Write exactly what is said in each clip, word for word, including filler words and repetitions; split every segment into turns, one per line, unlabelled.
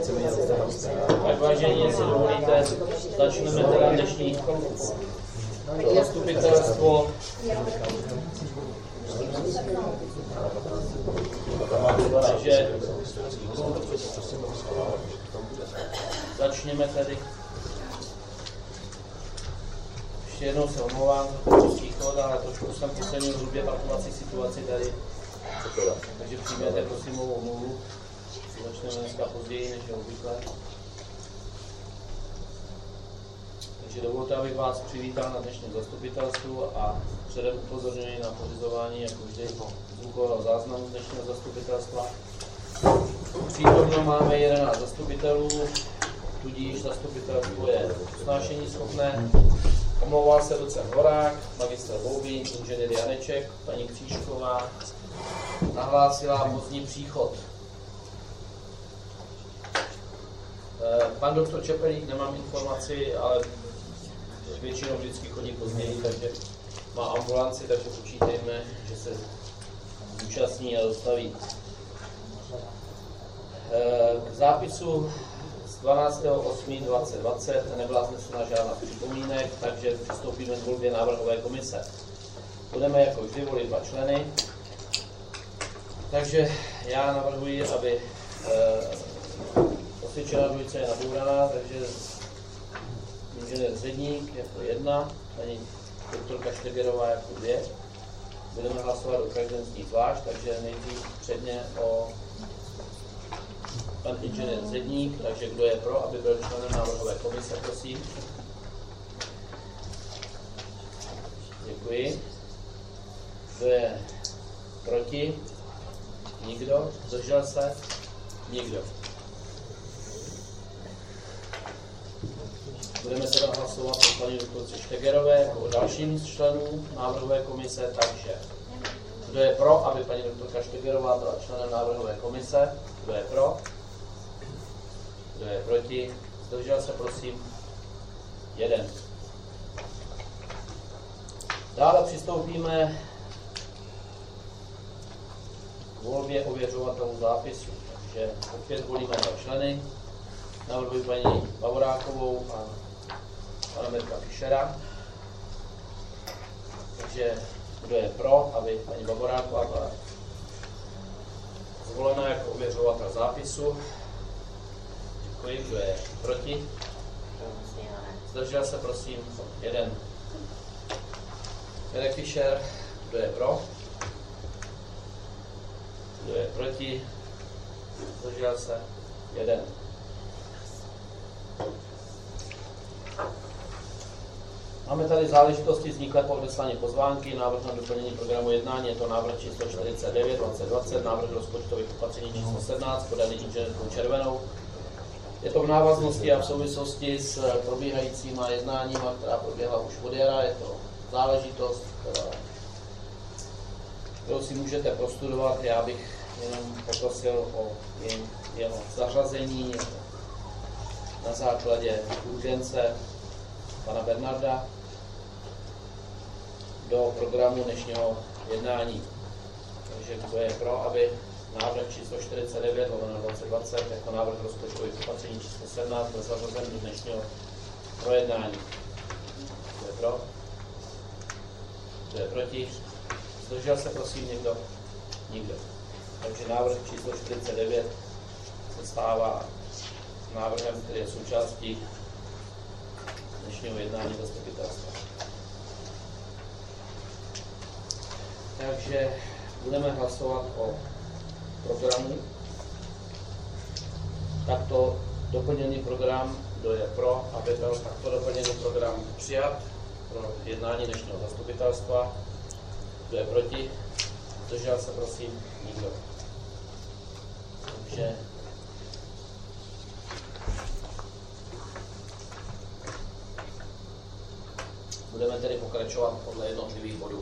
Tak vážení, jestli dovolíte, začneme teda dnešní zastupitelstvo. Takže začněme tedy. Ještě jednou se omlouvám za ten příchod, ale trošku jsem poslední hrubě parkovací situaci tady. Takže přijměte prosím mou omluvu. Začneme dneska později než obvykle. Takže dovolte, abych vás přivítal na dnešním zastupitelstvu a předem upozorňuji na pořizování jako vždy zvukového záznamu z dnešního zastupitelstva. Přítomno máme jedenáct zastupitelů, tudíž zastupitelstvo je usnášení schopné. Omlouval se docent Horák, magistr Boubín, inženýr Janeček, paní Křížková nahlásila pozdní příchod. Pan doktor Čepelík, nemám informaci, ale většinou vždycky chodí později, takže má ambulanci, takže počítejme, že se zúčastní a dostaví. K zápisu z dvanáctého osmého dvacet dvacet nebyla vznesena žádná připomínek, takže přistoupíme k volbě návrhové komise. Budeme jako vždy volit dva členy, takže já navrhuji, aby osvědčená dvojice je nabouraná, takže inženýr Zedník jako jedna, paní doktorka Štegerová jako dvě. Budeme hlasovat o každém z nich zvlášť, takže nejdřív předně o pan inženýr Zedník, takže kdo je pro, aby byl členem návrhové komise, prosím. Děkuji. Kdo je proti? Nikdo? Zdržel se? Nikdo. Budeme teda hlasovat o paní doktorce Štegerové jako o dalším z členů návrhové komise, takže kdo je pro, aby paní doktorka Štegerová byla členem návrhové komise? Kdo je pro? Kdo je proti? Zdržel se, prosím. Jeden. Dále přistoupíme k volbě ověřovatelů zápisu. Takže opět volíme dva členy. Navrhuji paní Bavorákovou a pana Mirka Fischera. Takže kdo je pro, aby paní Bavoráková byla zvolena jako ověřovatel zápisu? Děkuji. Kdo je proti? Zdržel se, prosím, jeden. Mirek Fischer, kdo je pro? Kdo je proti? Zdržel se, jeden. Máme tady záležitosti vzniklé po odeslání pozvánky, návrh na doplnění programu jednání, je to návrh číslo čtyřicet devět dvacet dvacet, návrh rozpočtových opatření číslo sedmnáct, podaný inženýrkou Červenou. Je to v návaznosti a v souvislosti s probíhajícíma jednáníma, která proběhla už od jara. Je to záležitost, kterou si můžete prostudovat. Já bych jenom poprosil o jeho zařazení na základě urgence pana Bernarda do programu dnešního jednání. Takže kdo je pro, aby návrh číslo čtyřicet devět lomeno dvacet dvacet jako návrh rozpočtových opatření číslo sedmnáct byl zařazen do dnešního projednání. Kdo je pro? Kdo je proti? Zdržel se prosím někdo? Nikdo. Takže návrh číslo čtyřicet devět se stává návrhem, který je součástí dnešního jednání zastupitelstva. Takže budeme hlasovat o programu. Takto doplněný program, kdo je pro, aby byl takto doplněný program přijat pro jednání dnešního zastupitelstva. Kdo je proti? Zdržel se prosím nikdo. Takže budeme tedy pokračovat podle jednotlivých bodů.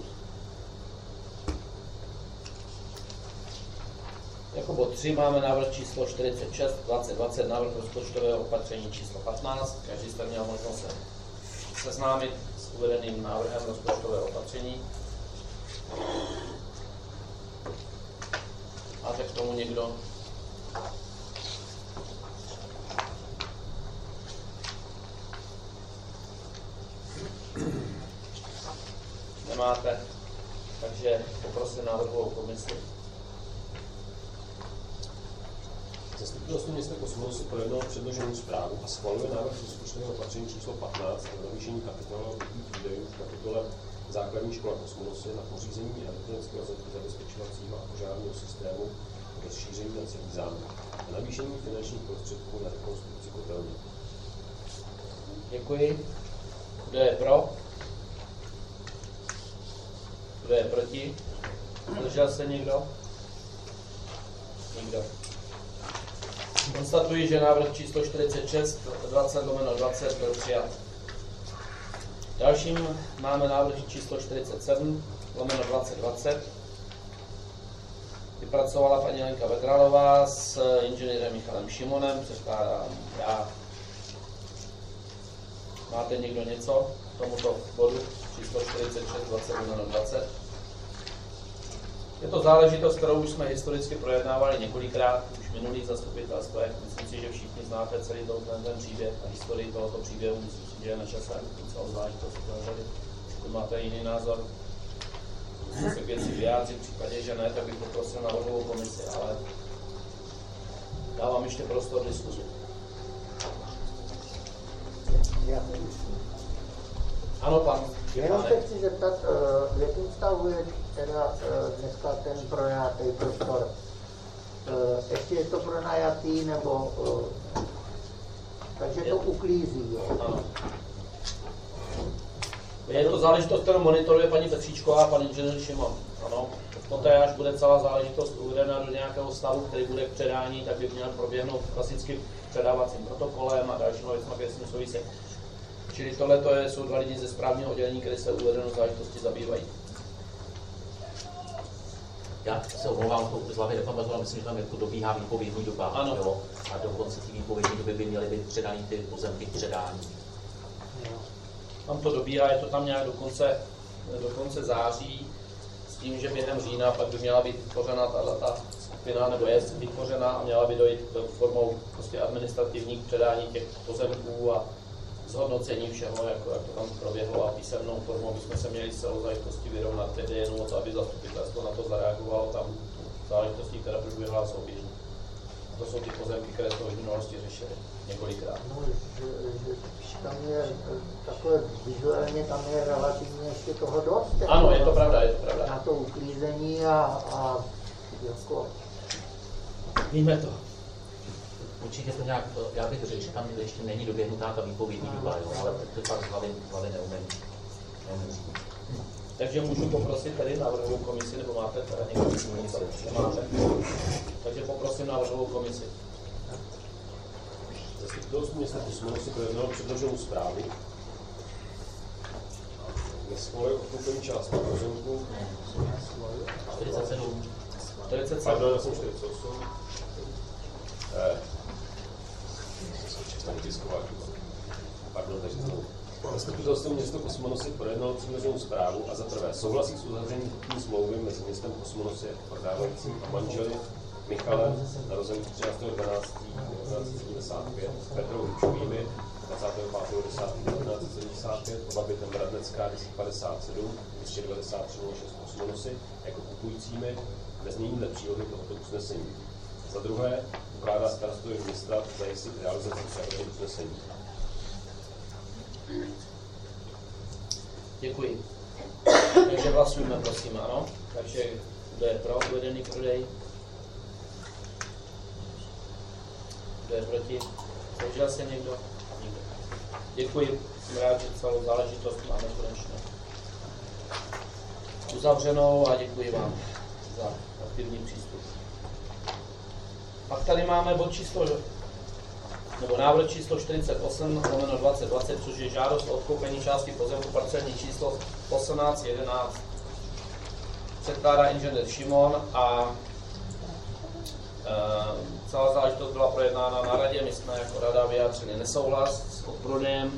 Jako bod tři máme návrh číslo čtyřicet šest dvacet dvacet, návrh rozpočtového opatření číslo patnáct. Každý jste měl možnost se seznámit s uvedeným návrhem rozpočtového opatření. Máte k tomu někdo Nemáte, takže poprosím návrhovou komisi.
Zastupitelstvo města Kosmoru si projednalo předloženou zprávu a schvaluje návrh rozpočtového opatření číslo patnáct na navýšení kapitálových výdajů v kapitole Základní škola Kosmorosy na pořízení elektronického zabezpečovacího a požárního systému rozšíření na celý zámek a navýšení finančních prostředků na rekonstrukci kotelny.
Děkuji. Kdo je pro? Kdo je proti? Zdržel se někdo? Nikdo. Konstatuji, že návrh číslo čtyřicet šest dvacet lomeno dvacet byl přijat. Dalším máme návrh číslo čtyřicet sedm lomeno dvacet dvacet. Vypracovala paní Lenka Vedralová s inženýrem Michalem Šimonem, předkládám já. Máte někdo něco k tomuto bodu číslo čtyřicet šest dvacet lomeno dvacet? Je to záležitost, kterou už jsme historicky projednávali několikrát, už v minulých zastupitelstvech. Myslím si, že všichni znáte celý ten příběh a historii tohoto příběhu. Myslím si, že je na čase celou záležitost uzavřeli. Pokud máte jiný názor, musím se k věci vyjádřit. V případě, že ne, tak bych poprosil návrhovou komisi, ale dávám ještě prostor diskuzi. Ano, pan.
Jenom se chci zeptat, v jakém stavu je teda dneska ten pronajatý prostor? Ještě je to pronajatý, nebo takže to uklízí, jo?
Ano. Je to záležitost, kterou monitoruje paní Petříčková a pan inženýr Šimon. Ano. Poté, až bude celá záležitost uvedena do nějakého stavu, který bude k předání, tak by měl proběhnout klasicky předávacím protokolem a dalšíma věcmi, které s tím souvisí. Čili tohle jsou dva lidi ze správního oddělení, které se uvedenou záležitosti zabývají.
Já se omlouvám, to z hlavy nepamatuji, myslím, že tam jako dobíhá výpovědní doba.
Ano.
Jo? A do konce té výpovědní doby by měly být předány ty pozemky k předání.
Tam to dobíhá, je to tam nějak do konce, do konce září, s tím, že během října pak by měla být vytvořena ta skupina, nebo je vytvořena a měla by dojít formou prostě administrativních předání těch pozemků a zhodnocení všeho, jako, jak to tam proběhlo, a písemnou formou bychom se měli s celou záležitostí vyrovnat, tedy jenom o to, aby zastupitelstvo na to zareagovalo, tam záležitosti, které proběhla souběžně. To jsou ty pozemky, které to v minulosti řešili několikrát.
No, že, že tam je takové vizuálně, tam je relativně ještě toho dost.
Ano, je to pravda, je to pravda.
Na to uklízení a, a jako...
Víme to.
Určitě to nějak, já bych řekl, že tam ještě není doběhnutá ta výpovědní doba, jo, ale to pak z hlavy, hlavy neumím. neumím.
Takže můžu poprosit tady návrhovou komisi, nebo máte teda někdo něco? Máte. Takže poprosím návrhovou komisi.
Zastupitelstvo města Kosmoru si projednalo předloženou zprávu. Neschvaluje odkoupení části pozemku.
čtyřicet sedm.
čtyřicet sedm.
Pardon, já jsem čtyřicet osm. Eh. Pardon, takže znovu. Zastupitelstvo město Kosmonosy projednalo předloženou zprávu a za prvé souhlasí s uzavřením kupní smlouvy mezi městem Kosmonosy jako prodávajícím a manželi Michalem, narozeným třináctého dvanáctého devatenáct set sedmdesát pět, Petrou Ručovými, dvacátého pátého desátého devatenáct set sedmdesát pět, oba bytem Radnecká deset padesát sedm, dvě stě devadesát tři nula šest Kosmonosy, jako kupujícími, ve znění dle přílohy tohoto usnesení. Za druhé, ukládá starostovi města zajistit realizaci celého usnesení.
Děkuji. Takže hlasujeme, prosím, ano. Takže kdo je pro uvedený prodej? Kdo je proti? Zdržel se někdo? Nikdo. Děkuji. Jsem rád, že celou záležitost máme konečně uzavřenou a děkuji vám za aktivní přístup. Pak tady máme bod číslo, nebo návrh číslo čtyřicet osm lomeno dvacet dvacet, což je žádost o odkoupení části pozemku parcelní číslo osmnáct jedenáct. Předkládá inženýr Šimon a e, celá záležitost byla projednána na radě. My jsme jako rada vyjádřili nesouhlas s odprodejem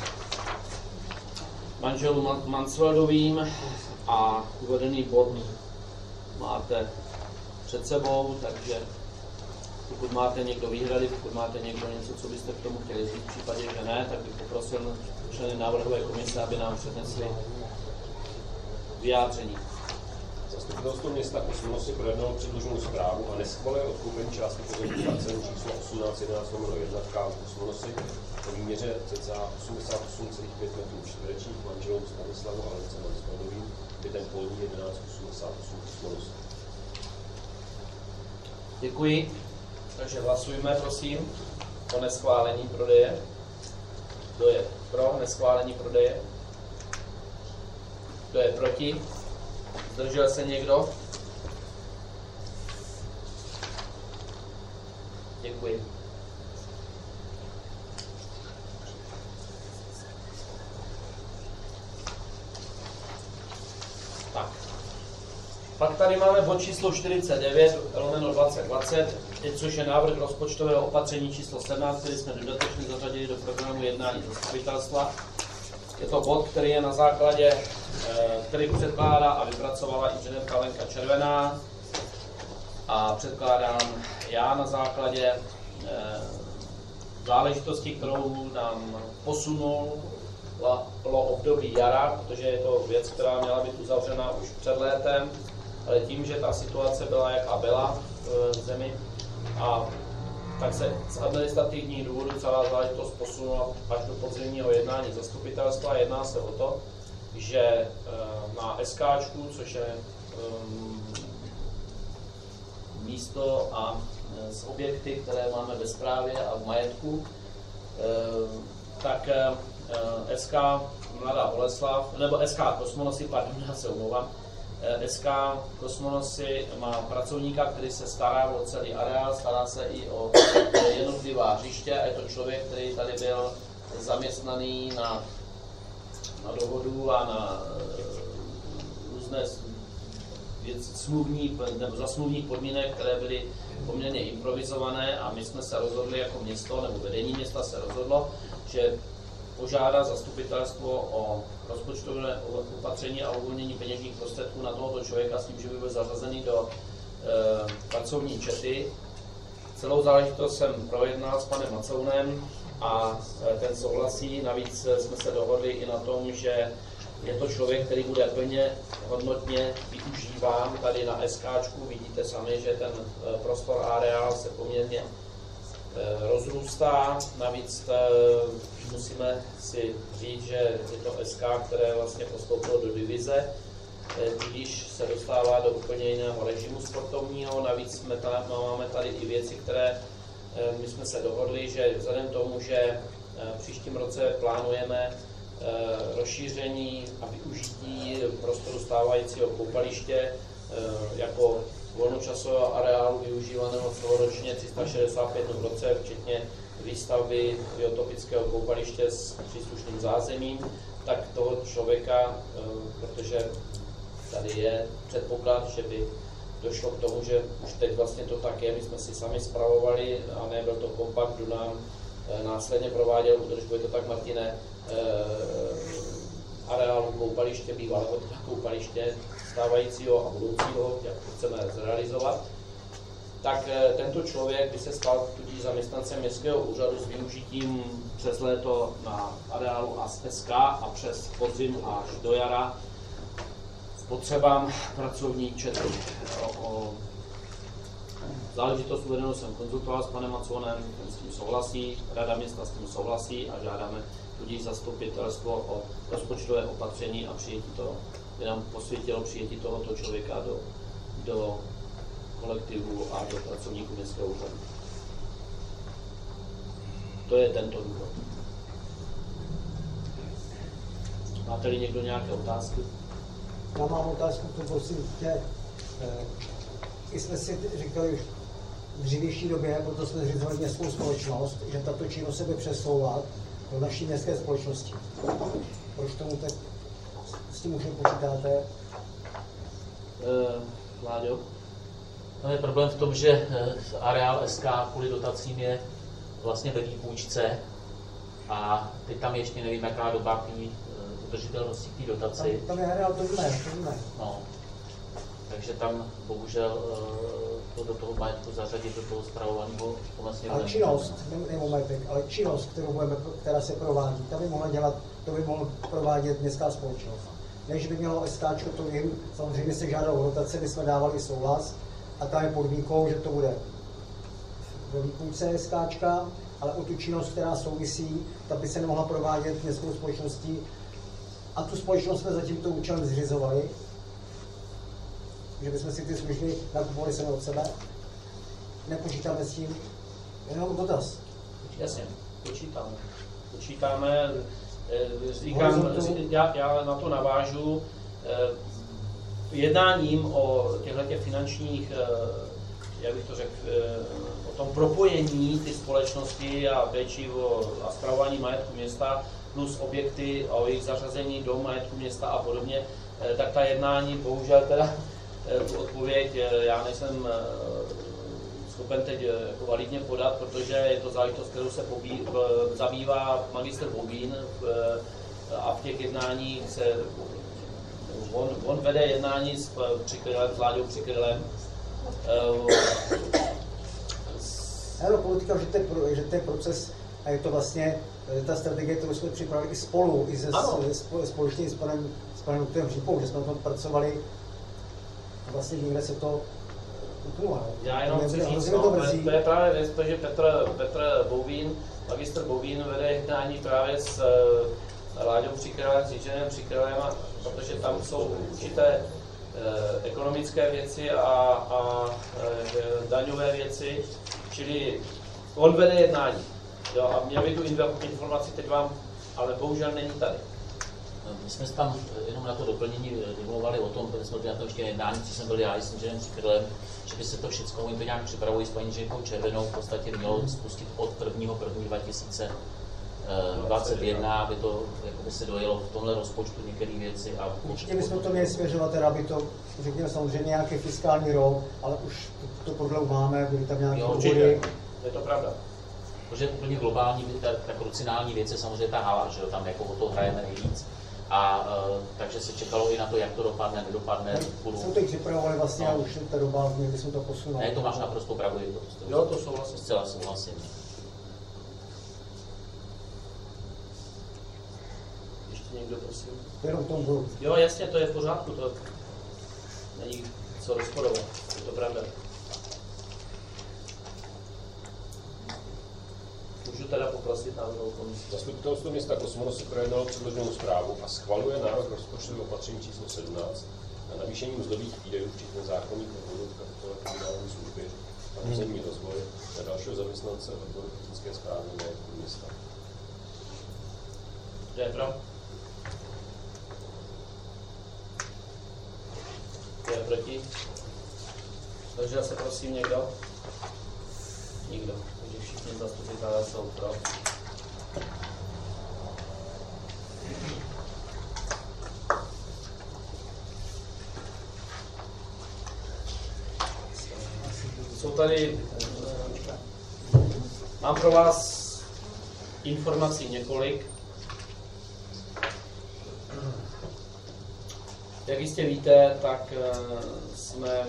manželů Mansfeldovým a uvedený bod máte před sebou, takže pokud máte někdo výhrady, pokud máte někdo něco, co byste k tomu chtěli říct, v případě, že ne, tak bych poprosil členy návrhové komise, aby nám přednesli vyjádření.
Zastupitelstvo města Kosmonosy projednalo předloženou zprávu a neschvaluje odkoupení části pozemku parcely číslo osmnáct jedenáct lomeno jedna v kávu Kosmonosy o výměře cca osmdesát osm celá pět metrů čtverečních manželům Stanislavu a Lence Mansmanovým, bytem polní jedenáct osmdesát osm Kosmonosy.
Děkuji. Takže hlasujme, prosím, o neschválení prodeje. Kdo je pro neschválení prodeje? Kdo je proti? Zdržel se někdo? Děkuji. Tak. Pak tady máme bod číslo čtyřicet devět, lomeno dvacet dvacet, což je návrh rozpočtového opatření číslo sedmnáct, který jsme dodatečně zařadili do programu jednání zastupitelstva. Je to bod, který je na základě, který předkládá a vypracovala inženýrka Lenka Červená a předkládám já na základě záležitosti, kterou nám posunul období jara, protože je to věc, která měla být uzavřena už před létem, ale tím, že ta situace byla, jaká byla v zemi, a tak se z administrativních důvodů celá záležitost posunula až do podzimního jednání zastupitelstva. Jedná se o to, že na SKčku, což je místo a z objekty, které máme ve správě a v majetku, tak S K Mladá Boleslav, nebo S K Kosmonosy, pardon, já se omlouvám, S K Kosmonosy má pracovníka, který se stará o celý areál, stará se i o jednotlivá hřiště a je to člověk, který tady byl zaměstnaný na, na dohodu a na různé věc, smluvní, nebo za smluvních podmínek, které byly poměrně improvizované, a my jsme se rozhodli jako město, nebo vedení města se rozhodlo, že požádá zastupitelstvo o rozpočtové opatření a uvolnění peněžních prostředků na tohoto člověka s tím, že by byl zařazený do e, pracovní čety. Celou záležitost jsem projednal s panem Macounem a e, ten souhlasí. Navíc jsme se dohodli i na tom, že je to člověk, který bude plně hodnotně využíván tady na SKčku. Vidíte sami, že ten e, prostor areál se poměrně rozrůstá. Navíc musíme si říct, že je to S K, které vlastně postoupilo do divize, tudíž se dostává do úplně jiného režimu sportovního. Navíc jsme tady, máme tady i věci, které my jsme se dohodli, že vzhledem tomu, že v příštím roce plánujeme rozšíření a využití prostoru stávajícího koupaliště jako volnočasového areálu využívaného celoročně tři sta šedesát pět dnů v roce, včetně výstavby biotopického koupaliště s příslušným zázemím, tak toho člověka, protože tady je předpoklad, že by došlo k tomu, že už teď vlastně to tak je, my jsme si sami spravovali a nebyl to kompakt, kdo nám následně prováděl údržbu, je to tak, Martine, areálu koupaliště, bývalého teda koupaliště, stávajícího a budoucího, jak to chceme zrealizovat, tak tento člověk by se stal tudíž zaměstnancem městského úřadu s využitím přes léto na areálu A S K a přes podzim až do jara potřebám pracovní čety. O, o záležitost uvedenou jsem konzultoval s panem Macónem, ten s tím souhlasí, Rada města s tím souhlasí a žádáme tudíž zastupitelstvo o rozpočtové opatření a přijetí toho, by nám posvětilo přijetí tohoto člověka do, do kolektivu a do pracovníků městského úřadu. To je tento důvod. Máte-li někdo nějaké otázky?
Já mám otázku, to prosím tě. I jsme si říkali už v dřívější době, proto jsme zřízali městskou společnost, že tato činnost se bude přesouvat do naší městské společnosti. Proč tomu tak s tím už nepočítáte?
Uh, Láďo?
No je problém v tom, že areál S K kvůli dotacím je vlastně ve výpůjčce a teď tam ještě nevím, jaká doba té udržitelnosti k té dotaci.
Tam, tam je areál, to víme, to víme.
No. Takže tam bohužel to do toho majetku zařadit do toho spravovaného pomocného.
Ale činnost, nebo majetek, ale činnost, kterou budeme, která se provádí, ta by mohla dělat, to by mohla provádět městská společnost. než by mělo SKčko, to vím, samozřejmě se žádá o rotace, my jsme dávali souhlas a tam je podmínkou, že to bude ve výpůjce SKčka, ale o tu činnost, která souvisí, ta by se nemohla provádět městskou společností a tu společnost jsme za tímto účelem zřizovali, že bychom si ty služby nakupovali sami od sebe. Nepočítáme s tím, jenom dotaz.
Jasně, počítáme. Počítáme, říkám, já, já na to navážu. Jednáním o těchto finančních, jak bych to řekl, o tom propojení ty společnosti a péči o, a spravování majetku města plus objekty a o jejich zařazení do majetku města a podobně, tak ta jednání, bohužel teda tu odpověď já nejsem schopen teď jako validně podat, protože je to záležitost, kterou se pobí, zabývá magistr Boubín a v těch jednáních se on, on vede jednání s Přikrylem, s Láďou Přikrylem.
Ano, politika, že to, je, že to je proces a je to vlastně ta strategie, kterou jsme připravili i spolu, i se, společně s panem, s panem doktorem Řípou, že jsme na tom pracovali a vlastně někde se to upnula.
Já jenom chci říct, no, to, to je právě věc, protože Petr, Petr Boubín, magistr Boubín vede jednání právě s uh, Láďou Přikrylem, s inženýrem Přikrylem, protože tam jsou určité uh, ekonomické věci a, a uh, daňové věci, čili on vede jednání. Jo, a měl by tu informaci teď vám, ale bohužel není tady.
My jsme tam jenom na to doplnění domluvali o tom, protože jsme na tom ještě jednání, co jsem byl já s inženýrem Přikrylem, že by se to všechno, oni to nějak připravují s paní inženýrkou Červenou, v podstatě mělo spustit od prvního prvního dva tisíce dvacet jedna, aby to jako by se dojelo v tomhle rozpočtu některé věci. A
určitě bychom to měli směřovat, teda, aby to, řekněme, samozřejmě nějaký fiskální rok, ale už to, to podle máme, byly tam nějaké důvody.
Je to pravda.
Protože úplně globální, ta, ta kruciální věc je samozřejmě ta hala, že jo, tam jako o to hrajeme nejvíc. A uh, takže se čekalo i na to, jak to dopadne, nedopadne.
Budu... Jsem teď připravovali vlastně no. A už ta doba, kdy jsme to posunuli.
Ne, to máš naprosto pravdu. To,
jo, to souhlasím.
Zcela souhlasím.
Ještě někdo, prosím?
Jenom tom budu.
Jo, jasně, to je v pořádku, to není co rozporovat, je to pravda. Můžu teda poprosit návrhovou komisi.
Zastupitelstvo města Kosmonosy projednalo předloženou zprávu a schvaluje návrh rozpočtového opatření číslo sedmnáct na navýšení mzdových výdajů, včetně zákonných odvodů v kapitole komunální služby a územní rozvoj na dalšího zaměstnance odboru technické správy majetku města.
Kdo je pro? Kdo je proti? Zdržel se prosím někdo? Nikdo. Takže všichni zastupitelé jsou pro. Jsou tady, mám pro vás informací několik. Jak jistě víte, tak jsme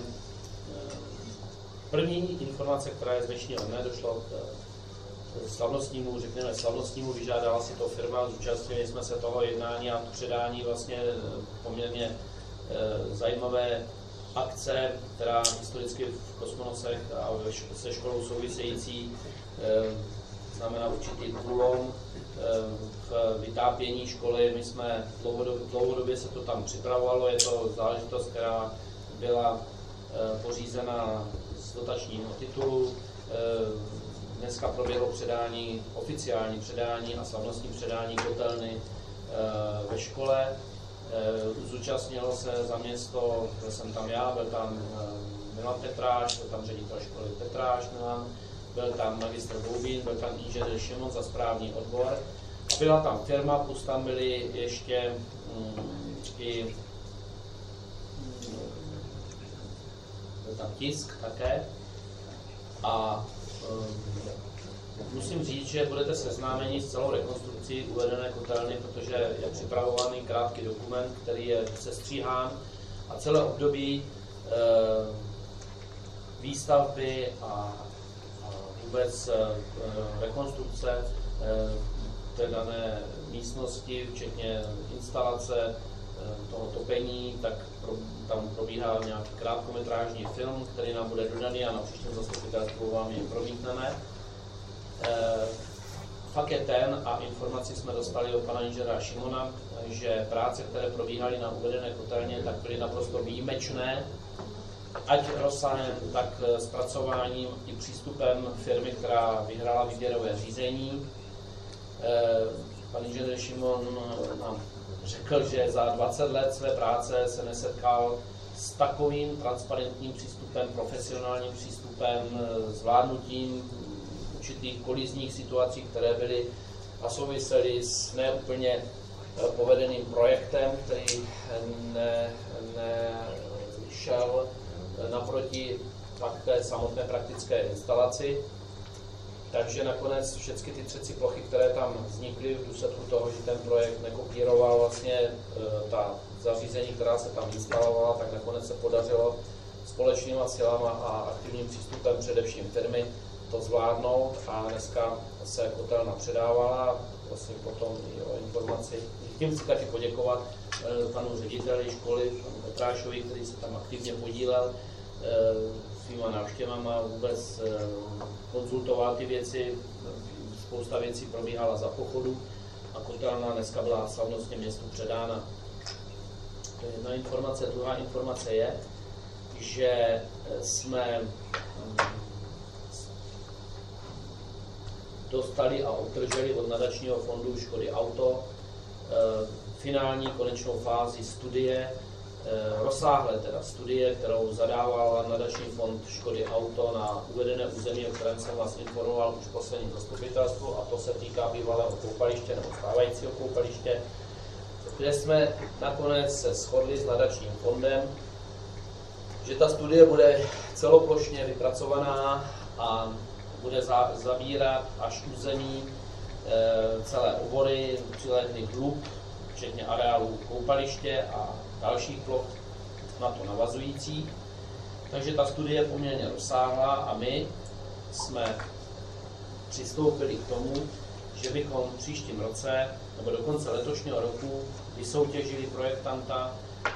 první informace, která je z dnešního dne, došlo k slavnostnímu, řekněme slavnostnímu, vyžádala si to firma, zúčastnili jsme se toho jednání a předání vlastně poměrně zajímavé akce, která historicky v Kosmonosech a se školou související znamená určitý průlom v vytápění školy. My jsme dlouhodobě, dlouhodobě se to tam připravovalo, je to záležitost, která byla pořízena z dotačního titulu. Dneska proběhlo předání, oficiální předání a slavnostní předání kotelny ve škole. Zúčastnilo se za město, byl jsem tam já, byl tam Milan Petráš, byl tam ředitel školy Petráš Milan, byl tam magistr Boubín, byl tam inženýr Šimon za správní odbor. Byla tam firma, plus tam byli ještě mm, i byl tam tisk také. A um, musím říct, že budete seznámeni s celou rekonstrukcí uvedené kotelny, protože je připravovaný krátký dokument, který je sestříhán a celé období e, výstavby a, a vůbec e, rekonstrukce e, té dané místnosti, včetně instalace toho topení, tak pro, tam probíhá nějaký krátkometrážní film, který nám bude dodaný a na příštím zastupitelstvu vám ji promítneme. E, fakt je ten, a informaci jsme dostali od pana inženýra Šimona, že práce, které probíhaly na uvedené kotelně, tak byly naprosto výjimečné, ať rozsahem, tak zpracováním i přístupem firmy, která vyhrála výběrové řízení. Pan inženýr Šimon nám řekl, že za dvacet let své práce se nesetkal s takovým transparentním přístupem, profesionálním přístupem, zvládnutím určitých kolizních situací, které byly a souvisely s neúplně povedeným projektem, který ne, ne šel naproti pak té samotné praktické instalaci. Takže nakonec všechny ty třeci plochy, které tam vznikly v důsledku toho, že ten projekt nekopíroval vlastně ta zařízení, která se tam instalovala, tak nakonec se podařilo společnýma silama a aktivním přístupem především firmy to zvládnout a dneska se kotelna předávala. Vlastně potom i o informaci. Tím chci taky poděkovat panu řediteli školy, panu Petrášovi, který se tam aktivně podílel svýma návštěvama, vůbec konzultoval ty věci, spousta věcí probíhala za pochodu a kotelna dneska byla slavnostně městu předána. To je jedna informace. Druhá informace je, že jsme dostali a obdrželi od nadačního fondu Škody Auto finální konečnou fázi studie, rozsáhlé teda studie, kterou zadával nadační fond Škody Auto na uvedené území, o kterém jsem vás informoval už v posledním zastupitelstvu, a to se týká bývalého koupaliště nebo stávajícího koupaliště, kde jsme nakonec se shodli s nadačním fondem, že ta studie bude celoplošně vypracovaná a bude za, zabírat až území e, celé obory, přilehlých hlub, včetně areálu koupaliště a dalších ploch na to navazující. Takže ta studie je poměrně rozsáhlá a my jsme přistoupili k tomu, že bychom v příštím roce nebo do konce letošního roku vysoutěžili projektanta,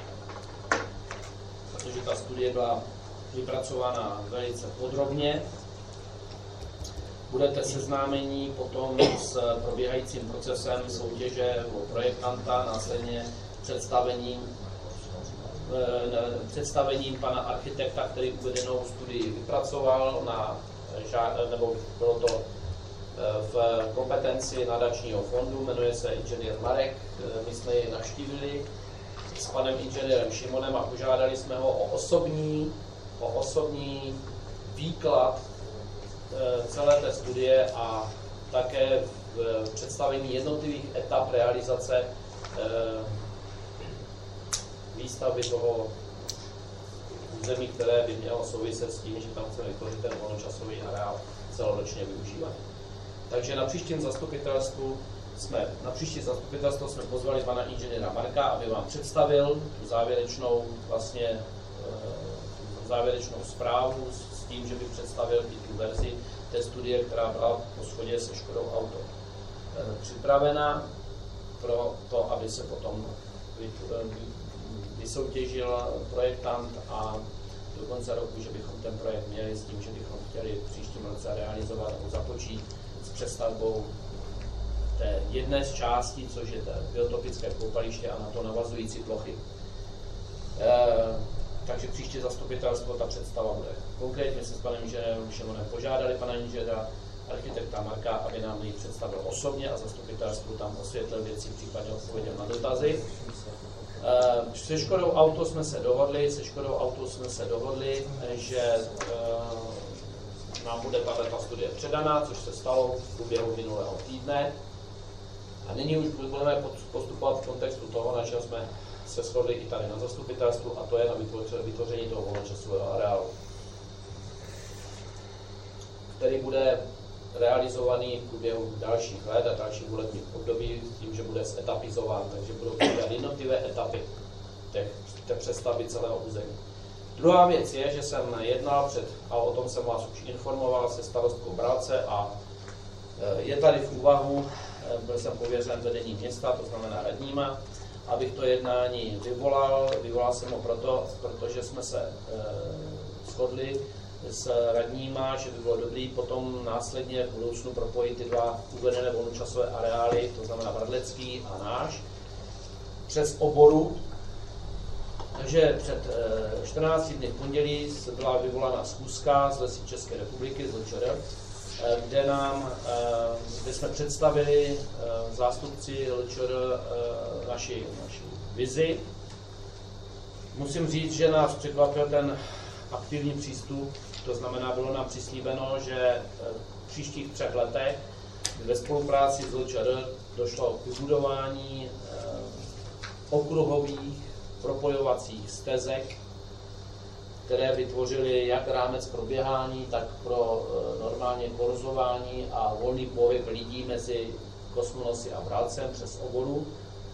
protože ta studie byla vypracována velice podrobně. Budete seznámeni potom s probíhajícím procesem soutěže o projektanta, následně představením, představením pana architekta, který uvedenou studii vypracoval, na, nebo bylo to v kompetenci nadačního fondu, jmenuje se inženýr Marek. My jsme ji navštívili s panem inženýrem Šimonem a požádali jsme ho o osobní, o osobní výklad celé té studie a také v představení jednotlivých etap realizace výstavby toho území, které by mělo souviset s tím, že tam chceme vytvořit ten volnočasový areál celoročně využívaný. Takže na příštím zastupitelstvu jsme, na příští zastupitelstvo jsme pozvali pana inženýra Marka, aby vám představil tu závěrečnou, vlastně, tu závěrečnou zprávu s tím, že by představil i tu verzi té studie, která byla po shodě se Škodou Auto připravena pro to, aby se potom vysoutěžil projektant a do konce roku, že bychom ten projekt měli s tím, že bychom chtěli v příštím roce realizovat nebo započít s přestavbou té jedné z částí, což je té biotopické koupaliště a na to navazující plochy. E, takže příští zastupitelstvo, ta představa bude konkrétně. Se s panem inženýrem Šimonem požádali pana inženýra architekta Marka, aby nám ji představil osobně a zastupitelstvu tam osvětlil věci, případně odpověděl na dotazy. E, se Škodou Auto jsme se dohodli, se Škodou Auto jsme se dohodli, že e, nám bude tato studie předaná, což se stalo v průběhu minulého týdne. A nyní už budeme postupovat v kontextu toho, na čem jsme se shodli i tady na zastupitelstvu, a to je na vytvoření toho volnočasového areálu, který bude realizovaný v průběhu dalších let a dalších volebních období s tím, že bude zetapizován, takže budou jednotlivé etapy těch, těch přestavby celého území. Druhá věc je, že jsem jednal před, a o tom jsem vás už informoval, se starostkou Bralce a je tady v úvahu, byl jsem pověřen vedením města, to znamená radníma, abych to jednání vyvolal. Vyvolal jsem ho proto, protože jsme se e, shodli s radníma, že by bylo dobré potom následně v budoucnu propojit ty dva uvedené volnočasové areály, to znamená Vrdlecký a náš, přes Oboru. Takže před e, čtrnácti dny v pondělí byla vyvolaná schůzka z Lesů České republiky, z L Č R, kde, nám, kde jsme představili zástupci L Č R naši, naši vizi. Musím říct, že nás překvapil ten aktivní přístup, to znamená, bylo nám přislíbeno, že v příštích třech letech ve spolupráci s L Č R došlo k vybudování okruhových propojovacích stezek, které vytvořily jak rámec pro běhání, tak pro e, normálně korzování a volný pohyb lidí mezi Kosmonosy a Bralcem přes Oboru.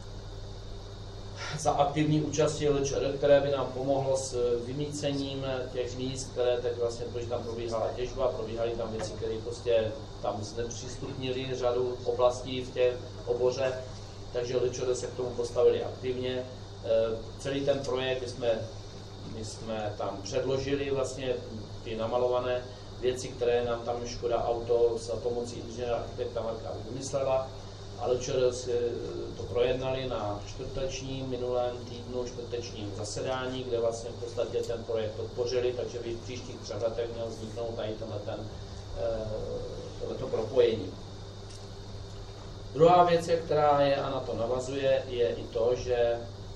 Za aktivní účastí L Č R, které by nám pomohlo s vymícením těch míst, které teď vlastně, protože tam probíhala těžba, probíhaly tam věci, které prostě tam znepřístupnili řadu oblastí v té Oboře, takže L Č R se k tomu postavili aktivně. E, celý ten projekt, my jsme My jsme tam předložili vlastně ty namalované věci, které nám tam Škoda Auto za pomocí inženýra architekta Marka vymyslela. A L Č R si to projednali na čtvrtečním, minulém týdnu čtvrtečním zasedání, kde vlastně v podstatě ten projekt podpořili, takže by v příštích třech letech měl vzniknout tady tenhle ten, tohleto propojení. Druhá věc, která je a na to navazuje, je i to, že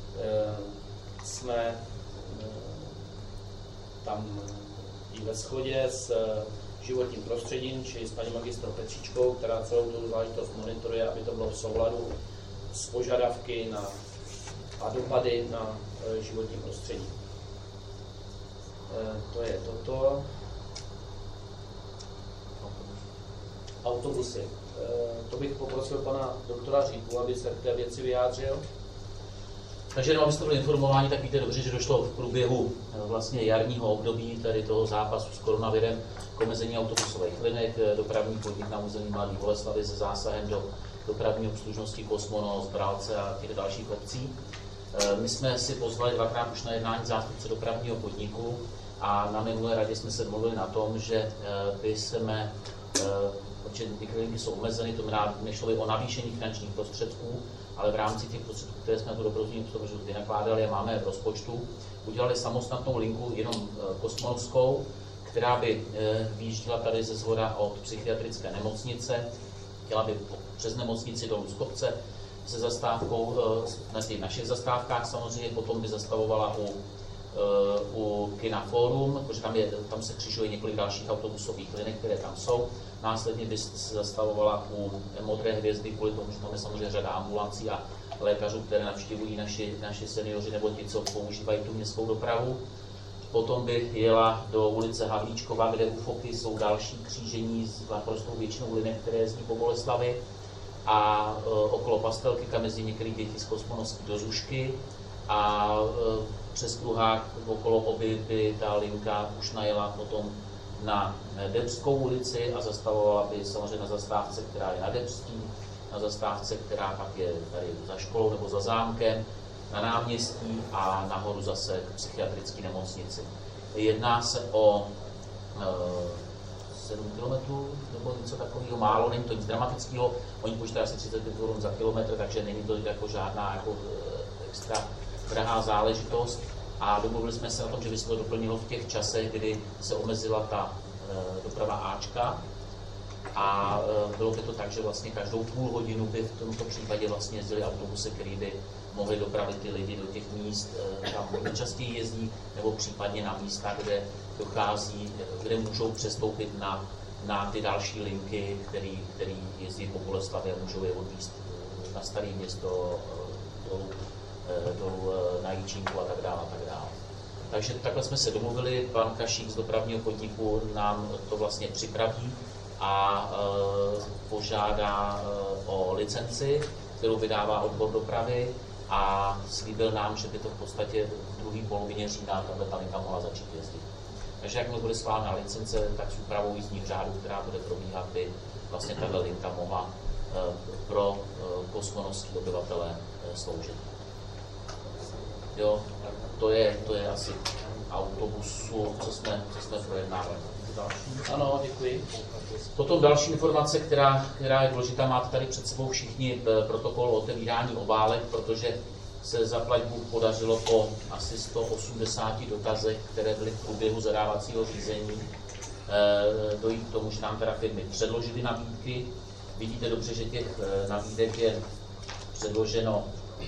jsme tam i ve shodě s životním prostředím, či s paní magistrou Petříčkou, která celou tu záležitost monitoruje, aby to bylo v souladu s požadavky na, a dopady na životní prostředí. E, to je toto. Autobusy. E, to bych poprosil pana doktora Říku, aby se k té věci vyjádřil.
Takže jenom abyste byli informováni, tak víte dobře, že došlo v průběhu vlastně jarního období, tedy toho zápasu s koronavirem, k omezení autobusových linek, dopravní podnik na území Mladé Boleslavi se zásahem do dopravní obslužnosti Kosmonos, Bralce a těch dalších obcí. My jsme si pozvali dvakrát už na jednání zástupce dopravního podniku a na minulé radě jsme se domluvili na tom, že by jsme, protože ty linky jsou omezeny, to znamená, nešlo by o navýšení finančních prostředků, ale v rámci těch prostředků, které jsme tu dopravní obslužnost vynakládali a máme v rozpočtu, udělali samostatnou linku jenom kosmonovskou, která by vyjížděla tady ze zhora od psychiatrické nemocnice, chtěla by přes nemocnici dolů z kopce se zastávkou na těch našich zastávkách samozřejmě, potom by zastavovala u, u Kina Forum, protože tam, je, tam se křižuje několik dalších autobusových linek, které tam jsou. Následně by se zastavovala u Modré hvězdy, kvůli tomu, že tam je samozřejmě řada ambulancí a lékařů, které navštěvují naši, naši seniori nebo ti, co používají tu městskou dopravu. Potom by jela do ulice Havlíčkova, kde u Foky jsou další křížení s naprostou většinou linek, které jezdí po Boleslavi. A e, okolo Pastelky, kam jezdí některé děti z Kosmonosky do Zušky. A e, přes Kruhák okolo Oby by ta linka už najela potom na Debskou ulici a zastavovala by samozřejmě na zastávce, která je na Debský, na zastávce, která pak je tady za školou nebo za zámkem, na náměstí a nahoru zase k psychiatrické nemocnici. Jedná se o e, sedm kilometrů nebo něco takového, málo, není to nic dramatického, oni počítají asi třicet pět korun za kilometr, takže není to jako žádná jako extra drahá záležitost. A domluvili jsme se na tom, že by se to doplnilo v těch časech, kdy se omezila ta e, doprava Ačka. A e, bylo by to tak, že vlastně každou půl hodinu by v tomto případě vlastně jezdili autobusy, které by mohly dopravit ty lidi do těch míst, e, tam nejčastěji jezdí, nebo případně na místa, kde dochází, kde můžou přestoupit na, na ty další linky, které jezdí po Boleslavě a můžou je odvízt na Staré Město, dolů dolů na Jičínku a tak dále a tak dále. Takže takhle jsme se domluvili, pan Kašík z dopravního podniku nám to vlastně připraví a e, požádá e, o licenci, kterou vydává odbor dopravy a slíbil nám, že by to v podstatě v druhé polovině října tato ta linka mohla začít jezdit. Takže jak bude schválena licence, tak s úpravou jízdních řádů, která bude probíhat, by vlastně tato linka mohla e, pro e, kosmonovské obyvatele e, sloužit. Jo, to je, to je asi autobusu, co jsme, co jsme projednávali. Ano, děkuji. Potom další informace, která, která je důležitá, máte tady před sebou všichni protokol o otevírání obálek, protože se za platbu podařilo po asi sto osmdesáti dotazech, které byly v průběhu zadávacího řízení, dojít k tomu, že nám teda firmy předložily nabídky. Vidíte dobře, že těch nabídek je předloženo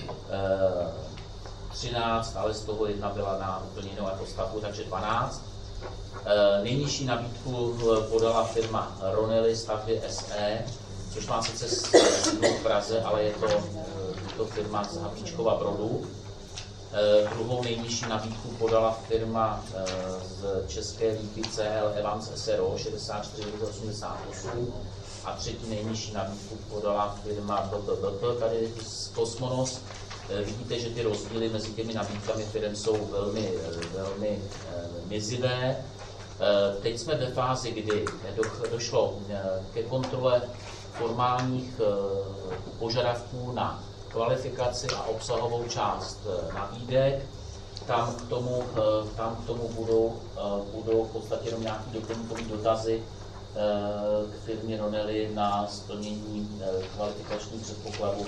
třináct, ale z toho jedna byla na úplně jinou postavku, takže dvanáct. Nejnižší nabídku podala firma Ronely stavby S E, což má sice sídlo v Praze, ale je to, je to firma z Havlíčkova Brodu. Druhou nejnižší nabídku podala firma z České Lípy C L Evans S R O šedesát čtyři osmdesát osm a třetí nejnižší nabídku podala firma B P B P, tady z Kosmonos. Vidíte, že ty rozdíly mezi těmi nabídkami firm jsou velmi, velmi mizivé. Teď jsme ve fázi, kdy došlo ke kontrole formálních požadavků na kvalifikaci a obsahovou část nabídek. Tam k tomu, tam k tomu budou, budou v podstatě jenom nějaké doplňkové dotazy k firmě Ronely na splnění kvalifikačních předpokladů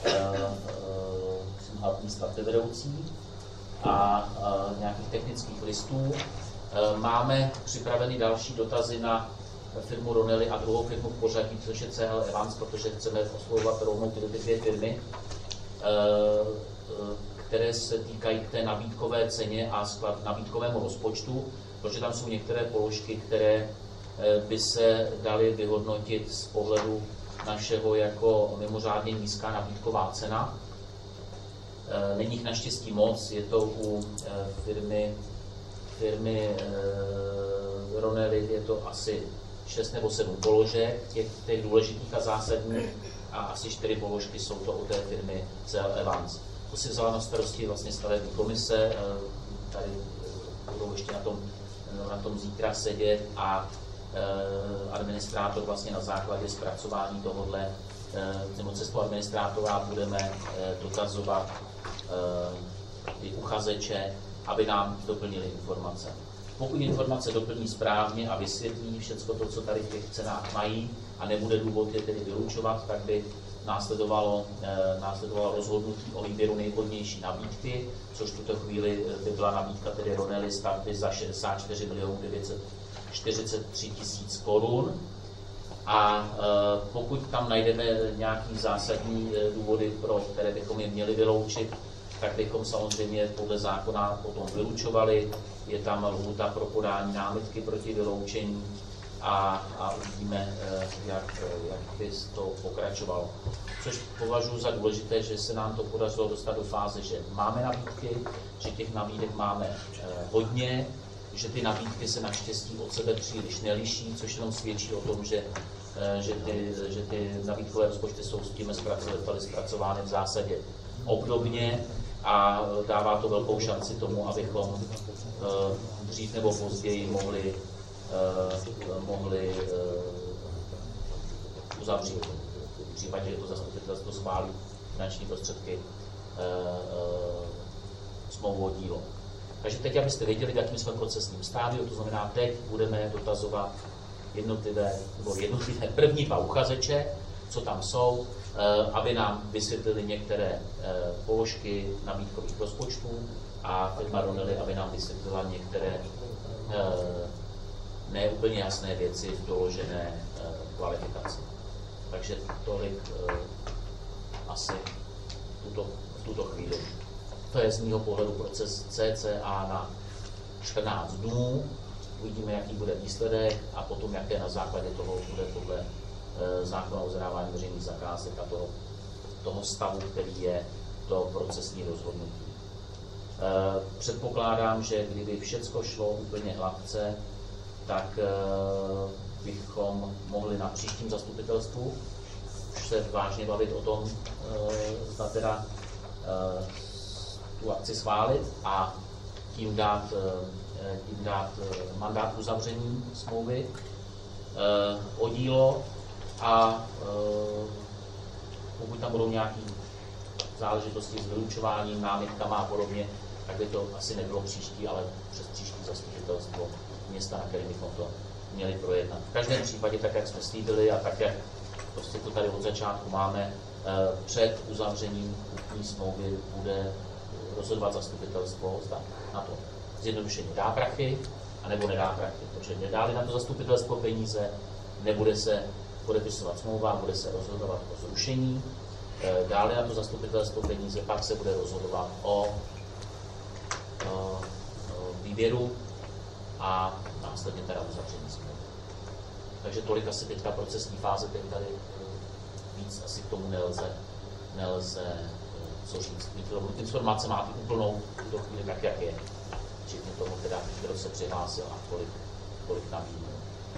hlavní stavby vedoucí a nějakých technických listů. Máme připraveny další dotazy na firmu Ronely a druhou firmu v pořadí, což je C L Evans, protože chceme oslovovat rovnou tyto dvě firmy, které se týkají k té nabídkové ceně a nabídkovému rozpočtu, protože tam jsou některé položky, které by se daly vyhodnotit z pohledu našeho jako mimořádně nízká nabídková cena. Není jich naštěstí moc, je to u firmy, firmy Ronely, je to asi šest nebo sedm položek, těch, těch důležitých a zásadních, a asi čtyři položky jsou to u té firmy C L Evans. To si vzala na starosti vlastně stavební komise, tady budou ještě na tom, na tom zítra sedět a administrátor vlastně na základě zpracování tohohle, nebo cestou administrátora budeme dotazovat ty uchazeče, aby nám doplnili informace. Pokud informace doplní správně a vysvětlí všechno to, co tady v těch cenách mají a nebude důvod je tedy vylučovat, tak by následovalo, následovalo rozhodnutí o výběru nejvhodnější nabídky, což v tuto chvíli by byla nabídka tedy Ronely stavby za šedesát čtyři milionů devět set čtyřicet tři tisíc korun. A pokud tam najdeme nějaký zásadní důvody, pro které bychom je měli vyloučit, tak bychom samozřejmě podle zákona potom vylučovali. Je tam lhůta pro podání námitky proti vyloučení a, a uvidíme, jak, jak by to pokračovalo. Což považuji za důležité, že se nám to podařilo dostat do fáze, že máme nabídky, že těch nabídek máme hodně, že ty nabídky se naštěstí od sebe příliš neliší, což jenom svědčí o tom, že, že, ty, že ty nabídkové rozpočty jsou s tím zpracovateli zpracovány v zásadě obdobně a dává to velkou šanci tomu, abychom dřív nebo později mohli, mohli uzavřít. V případě, že to zastupitelstvo schválí finanční prostředky smlouvu o dílo. Takže teď, abyste věděli, v jakým jsme procesním stádiu, to znamená, teď budeme dotazovat jednotlivé, nebo jednotlivé první dva uchazeče, co tam jsou, aby nám vysvětlili některé položky nabídkových rozpočtů a firma Ronely, aby nám vysvětlila některé neúplně jasné věci v doložené kvalifikaci. Takže tolik asi tuto, v tuto chvíli. To je z mého pohledu proces cca na čtrnáct dnů. Uvidíme, jaký bude výsledek a potom, jaké na základě toho bude podle e, zákona o zadávání veřejných zakázek a toho, toho stavu, který je to procesní rozhodnutí. E, předpokládám, že kdyby všecko šlo úplně hladce, tak e, bychom mohli na příštím zastupitelstvu už se vážně bavit o tom, e, zda teda e, tu akci schválit a tím dát, tím dát mandát k uzavření smlouvy o dílo a pokud tam budou nějaké záležitosti s vylučováním, námitkama a podobně, tak by to asi nebylo příští, ale přes příští zastupitelstvo města, na kterém bychom to měli projednat. V každém případě, tak jak jsme slíbili a tak jak prostě to tady od začátku máme, před uzavřením kupní smlouvy bude rozhodovat zastupitelstvo, zda na to zjednodušeně dá prachy, anebo nedá prachy. Protože nedá-li na to zastupitelstvo peníze, nebude se podepisovat smlouva, bude se rozhodovat o zrušení. Dále na to zastupitelstvo peníze, pak se bude rozhodovat o, o, o výběru a následně teda uzavření smlouvy. Takže tolik asi teďka procesní fáze, teď tady víc asi k tomu nelze, nelze co říct. Informace máte úplnou do chvíli tak, jak je. Včetně tomu teda, kdo se přihlásil a kolik, kolik nabídl.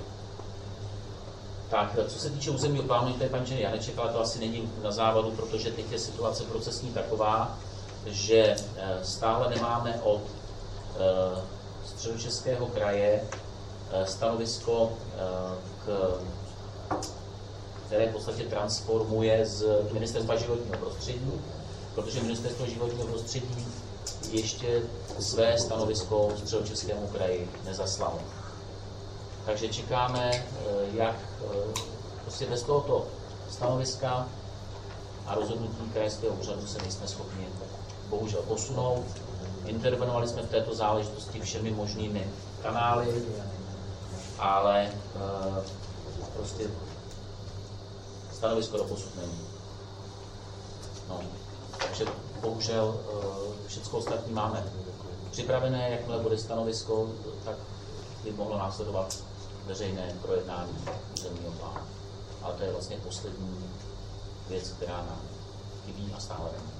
Tak, co se týče územního plánu, to je paní Janeček, ale to asi není na závadu, protože teď je situace procesní taková, že stále nemáme od Středočeského kraje stanovisko, k, které v podstatě transformuje z Ministerstva životního prostředí, protože Ministerstvo životního prostředí ještě své stanovisko Středočeskému kraji nezaslalo. Takže čekáme, jak prostě bez tohoto stanoviska a rozhodnutí krajského úřadu se nejsme schopni bohužel posunout. Intervenovali jsme v této záležitosti všemi možnými kanály, ale prostě stanovisko doposud není. No, takže bohužel všechno ostatní máme připravené, jakmile bude stanovisko, tak by mohlo následovat veřejné projednání územního plánu. Ale to je vlastně poslední věc, která nám chybí a stále není.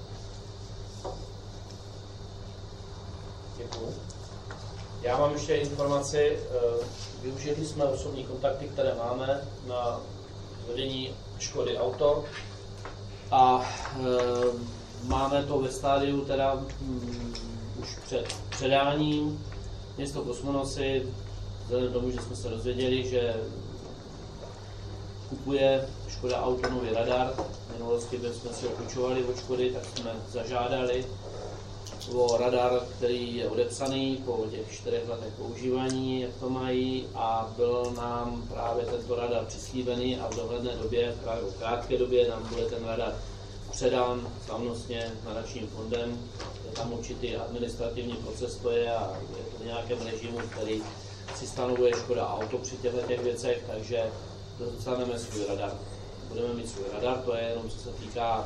Děkuji. Já mám ještě informaci, využili jsme osobní kontakty, které máme na vedení Škody Auto a máme to ve stádiu teda um, už před předáním. Město Kosmonosy, vzhledem k tomu, že jsme se dozvěděli, že kupuje Škoda Auto nový radar. V minulosti jsme si ho půjčovali od Škody, tak jsme zažádali o radar, který je odepsaný po těch čtyřech letech používání, jak to mají, a byl nám právě tento radar přislíbený a v dohledné době, právě v krátké době, nám bude ten radar předán slavnostně nadačním fondem. Je tam určitý administrativní proces, to je a je to v nějakém režimu, který si stanovuje Škoda Auto při těchto těch věcech, takže dostaneme svůj radar. Budeme mít svůj radar, to je jenom co se týká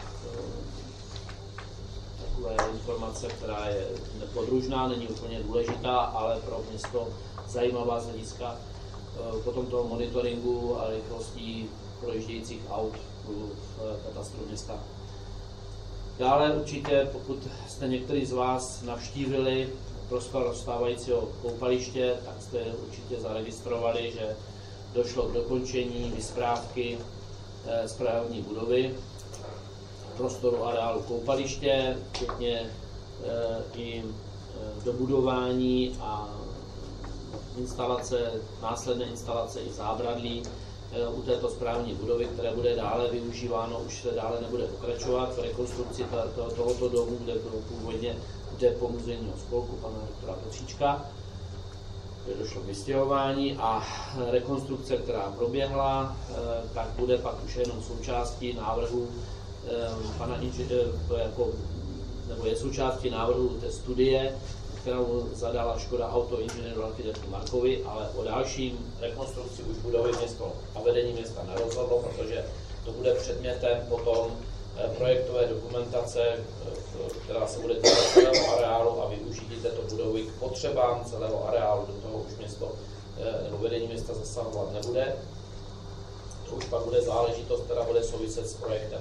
takové informace, která je nepodružná, není úplně důležitá, ale pro město zajímavá z hlediska potom toho monitoringu a rychlostí projíždějících aut v katastru města. Dále určitě, pokud jste některý z vás navštívili prostor stávajícího koupaliště, tak jste určitě zaregistrovali, že došlo k dokončení vysprávky správní budovy, prostoru areálu koupaliště, včetně i dobudování a instalace, následné instalace i zábradlí u této správní budovy, které bude dále využíváno, už se dále nebude pokračovat v rekonstrukci tohoto domu, kde bylo původně depo muzejního spolku pana doktora Petříčka, kde došlo k vystěhování a rekonstrukce, která proběhla, tak bude pak už jenom součástí návrhu pana jako, nebo je součástí návrhu té studie, kterou zadala Škoda Auto inženýru architektu Markovi, ale o dalším rekonstrukci už budovy město a vedení města nerozhodlo, protože to bude předmětem potom projektové dokumentace, která se bude týkat celého areálu a využití této budovy k potřebám celého areálu. Do toho už město nebo vedení města zasahovat nebude. To už pak bude záležitost, která bude souviset s projektem.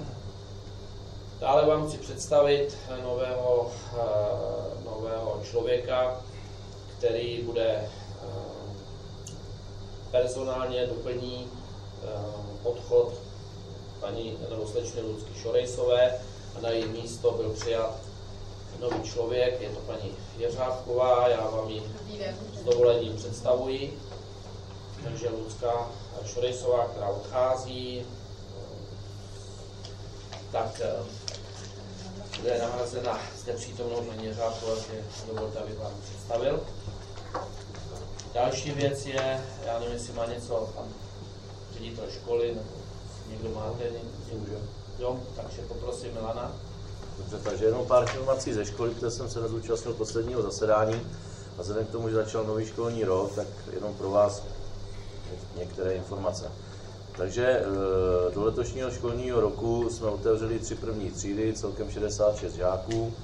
Dále vám chci představit nového, nového člověka, který bude personálně doplní odchod paní nebo slečny Lucky Šorejsové a na její místo byl přijat nový člověk, je to paní Jeřávková, já vám ji s dovolením představuji. Takže Lucka Šorejsová, která odchází, tak bude nahrazena zde přítomnou paní Jeřábkovou, takže dovolte, abych vám představil. Další věc je, já nevím, jestli má něco pan ředitel školy, nebo někdo máte něco. Jo, takže poprosím Milana.
Dobře, takže jenom pár informací ze školy, které jsem se nezúčastnil posledního zasedání a vzhledem k tomu, že začal nový školní rok, tak jenom pro vás některé informace. Takže do letošního školního roku jsme otevřeli tři první třídy, celkem šedesát šest žáků.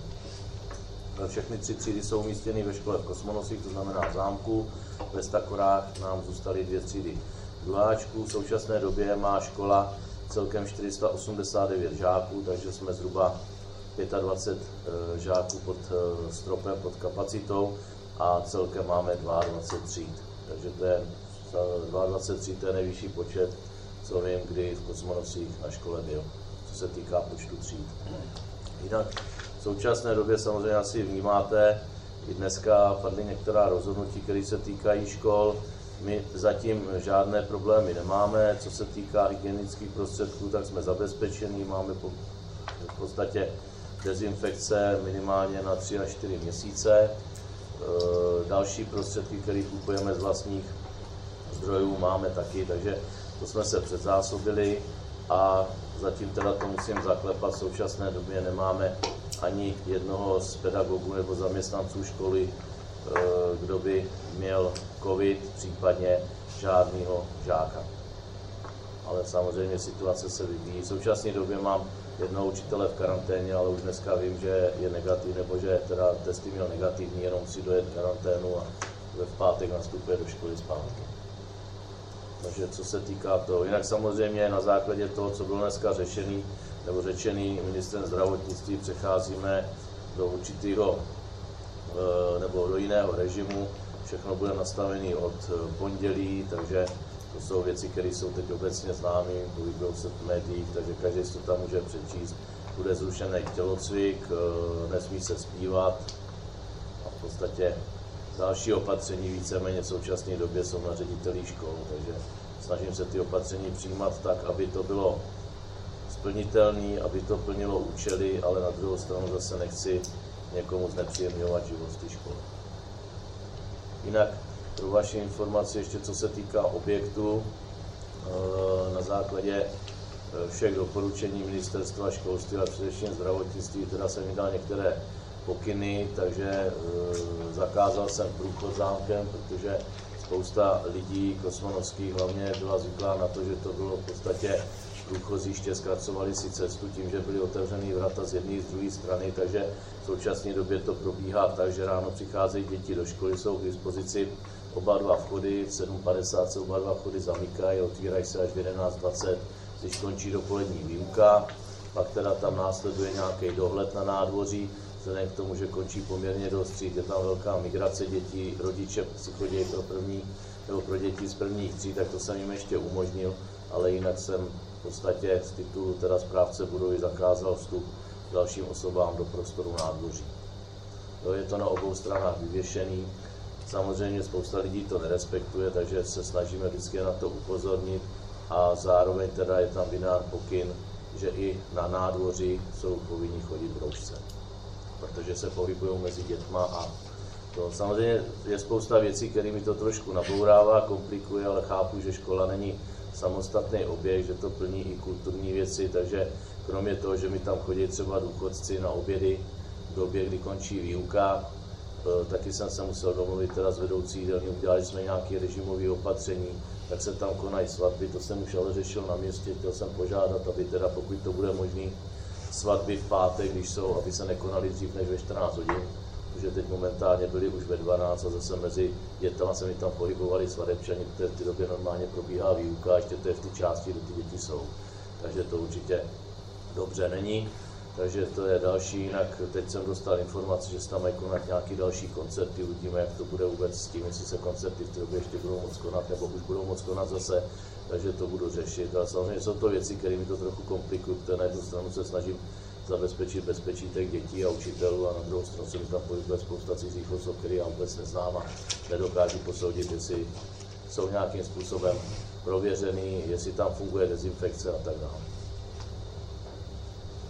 Všechny tři třídy jsou umístěny ve škole v Kosmonosích, to znamená v zámku. Ve Stakorách nám zůstaly dvě třídy druháčků. V současné době má škola celkem čtyři sta osmdesát devět žáků, takže jsme zhruba dvacet pět žáků pod stropem, pod kapacitou a celkem máme dvacet dva tříd. Takže to je dvacet dva tříd, to je nejvyšší počet, co vím, kdy v Kosmonosích na škole byl, co se týká počtu tříd. Jinak v současné době samozřejmě asi vnímáte, i dneska padly některá rozhodnutí, které se týkají škol. My zatím žádné problémy nemáme, co se týká hygienických prostředků, tak jsme zabezpečení, máme v podstatě dezinfekce minimálně na tři až čtyři měsíce. Další prostředky, které kupujeme z vlastních zdrojů, máme taky, takže to jsme se předzásobili a zatím teda to musím zaklepat, v současné době nemáme ani jednoho z pedagogů nebo zaměstnanců školy, kdo by měl covid, případně žádného žáka. Ale samozřejmě situace se vyvíjí. V současné době mám jednoho učitele v karanténě, ale už dneska vím, že je negativní, nebo že teda testy měl negativní, jenom si dojet karanténu a ve v pátek nastupuje do školy zpátky. Takže co se týká toho, jinak samozřejmě na základě toho, co bylo dneska řešený, nebo řečený ministrem zdravotnictví, přecházíme do určitého nebo do jiného režimu. Všechno bude nastavené od pondělí, takže to jsou věci, které jsou teď obecně známé, pohybují se v médiích, takže každý si to tam může přečíst. Bude zrušený tělocvik, nesmí se zpívat a v podstatě další opatření víceméně v současné době jsou na ředitelích škol, takže snažím se ty opatření přijímat tak, aby to bylo splnitelné, aby to plnilo účely, ale na druhou stranu zase nechci někomu znepříjemňovat život v té škole. Jinak pro vaši informaci ještě co se týká objektu, na základě všech doporučení ministerstva školství a především zdravotnictví, teda jsem vydal některé pokyny, takže zakázal jsem průchod zámkem, protože spousta lidí kosmonovských hlavně byla zvyklá na to, že to bylo v podstatě průchozíště, zkracovali si cestu tím, že byly otevřený vrata z jedné i z druhé strany, takže v současné době to probíhá tak, že ráno přicházejí děti do školy, jsou k dispozici oba dva vchody, v sedm padesát se oba dva vchody zamykají, otvírají se až v jedenáct dvacet, když končí dopolední výuka, pak teda tam následuje nějaký dohled na nádvoří, vzhledem k tomu, že končí poměrně dost tříd, je tam velká migrace dětí, rodiče si chodí pro první, nebo pro děti z prvních tříd, tak to jsem jim ještě umožnil, ale jinak jsem v podstatě z titulu teda správce budovy zakázal vstup dalším osobám do prostoru nádvoří. Jo, je to na obou stranách vyvěšený. Samozřejmě spousta lidí to nerespektuje, takže se snažíme vždycky na to upozornit a zároveň teda je tam vydán pokyn, že i na nádvoří jsou povinni chodit v roušce, protože se pohybují mezi dětma a to samozřejmě je spousta věcí, kterými to trošku nabourává, komplikuje, ale chápu, že škola není samostatný objekt, že to plní i kulturní věci, takže kromě toho, že mi tam chodí třeba důchodci na obědy v době, kdy končí výuka, taky jsem se musel domluvit teda s vedoucí jídelny, udělali jsme nějaké režimové opatření, tak se tam konají svatby, to jsem už ale řešil na městě, chtěl jsem požádat, aby teda pokud to bude možné, svatby v pátek, když jsou, aby se nekonaly dřív než ve čtrnáct hodin, protože teď momentálně byli už ve dvanáct a zase mezi dětama se mi tam pohybovali svadebčani, protože v té době normálně probíhá výuka a ještě to je v té části, kde ty děti jsou. Takže to určitě dobře není. Takže to je další, jinak teď jsem dostal informaci, že se tam mají konat nějaké další koncerty, uvidíme, jak to bude vůbec s tím, jestli se koncerty v té době ještě budou moc konat, nebo už budou moc konat zase, takže to budu řešit. Ale samozřejmě jsou to věci, které mi to trochu komplikují, protože na jednu stranu se snažím zabezpečit bezpečí těch dětí a učitelů a na druhou stranu se mi tam pohybuje spousta cizích osob, které já vůbec neznám a nedokážu posoudit, jestli jsou nějakým způsobem prověřený, jestli tam funguje dezinfekce a tak dále.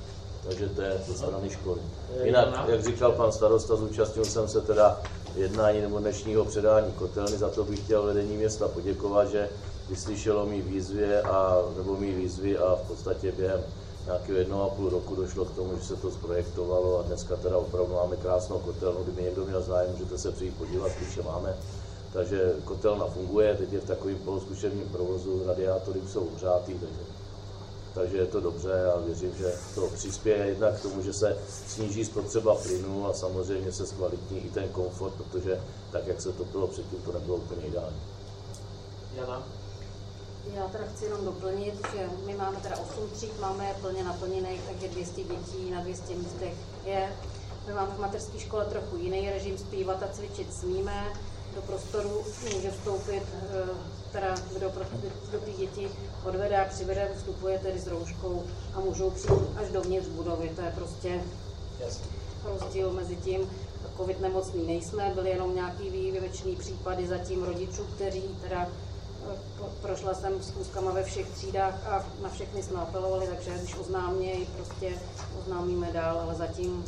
Takže to je ze strany školy. Jinak, jak říkal pan starosta, zúčastnil jsem se teda jednání nebo dnešního předání kotelny, za to bych chtěl vedení města poděkovat, že vyslyšelo mý výzvy a, nebo mý výzvy a v podstatě během nějakého jednoho a půl roku došlo k tomu, že se to zprojektovalo a dneska teda opravdu máme krásnou kotelnu. Kdyby někdo měl zájem, můžete se přijít podívat, klíče máme. Takže kotelna funguje, teď je v takovém polozkušebním provozu, radiátory jsou ohřátý, takže, takže je to dobře a věřím, že to přispěje jednak k tomu, že se sníží spotřeba plynu a samozřejmě se zkvalitní i ten komfort, protože tak, jak se to bylo předtím, to nebylo úplně ideální.
Jana?
Já teda chci jenom doplnit, že my máme teda osm tříd, máme je plně naplněných, takže dvě stě dětí na dvě stě místech je. My máme v mateřské škole trochu jiný režim, zpívat a cvičit smíme. Do prostoru může vstoupit, teda kdo pro kdo ty děti odvede a přivede, vstupuje tedy s rouškou a můžou přijít až dovnitř budovy. To je prostě
Jasně.
rozdíl mezi tím. Covid nemocný nejsme, byly jenom nějaký výjimečný případy zatím rodičů, kteří teda prošla jsem s kůzkama ve všech třídách a na všechny jsme apelovali, takže když oznámějí, prostě oznámíme dál, ale zatím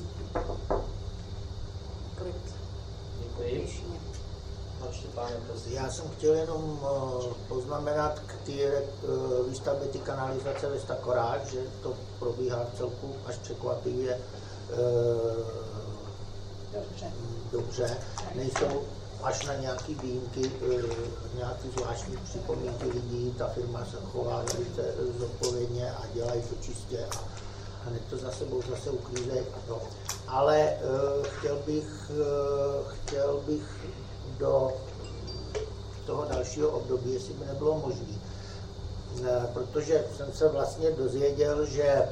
klid.
Děkuji.
Já jsem chtěl jenom poznamenat k té výstavbě ty kanalizace ve Stakorách, že to probíhá v celku až překvapivě
Dobře.
dobře. Nejsou až na nějaké výjimky, nějaké zvláštní připomínky lidí, ta firma se chová velice zodpovědně a dělají to čistě a hned to za sebou zase uklízejí. No. Ale uh, chtěl bych, uh, chtěl bych do toho dalšího období, jestli by nebylo možné, uh, protože jsem se vlastně dozvěděl, že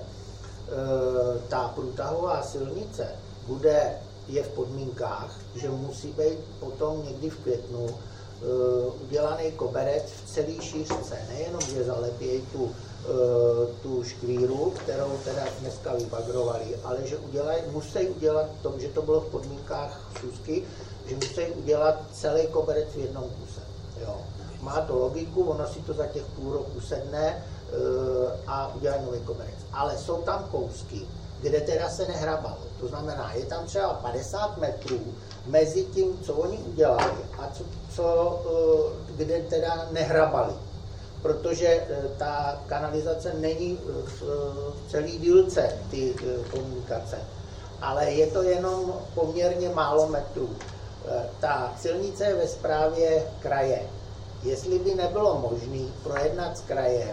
uh, ta průtahová silnice bude je v podmínkách, že musí být potom někdy v květnu uh, udělaný koberec v celé šířce. Nejenom, že zalepějí tu, uh, tu škvíru, kterou teda dneska vybagrovali, ale že udělají, musí udělat to, že to bylo v podmínkách Susky, že musí udělat celý koberec v jednom kuse. Jo. Má to logiku, ono si to za těch půl roku sedne uh, a udělají nový koberec. Ale jsou tam kousky, kde teda se nehrabalo. To znamená, je tam třeba padesát metrů mezi tím, co oni udělali a co, co kde teda nehrabali. Protože ta kanalizace není v celé dílce, ty komunikace, ale je to jenom poměrně málo metrů. Ta silnice je ve správě kraje. Jestli by nebylo možné projednat s krajem,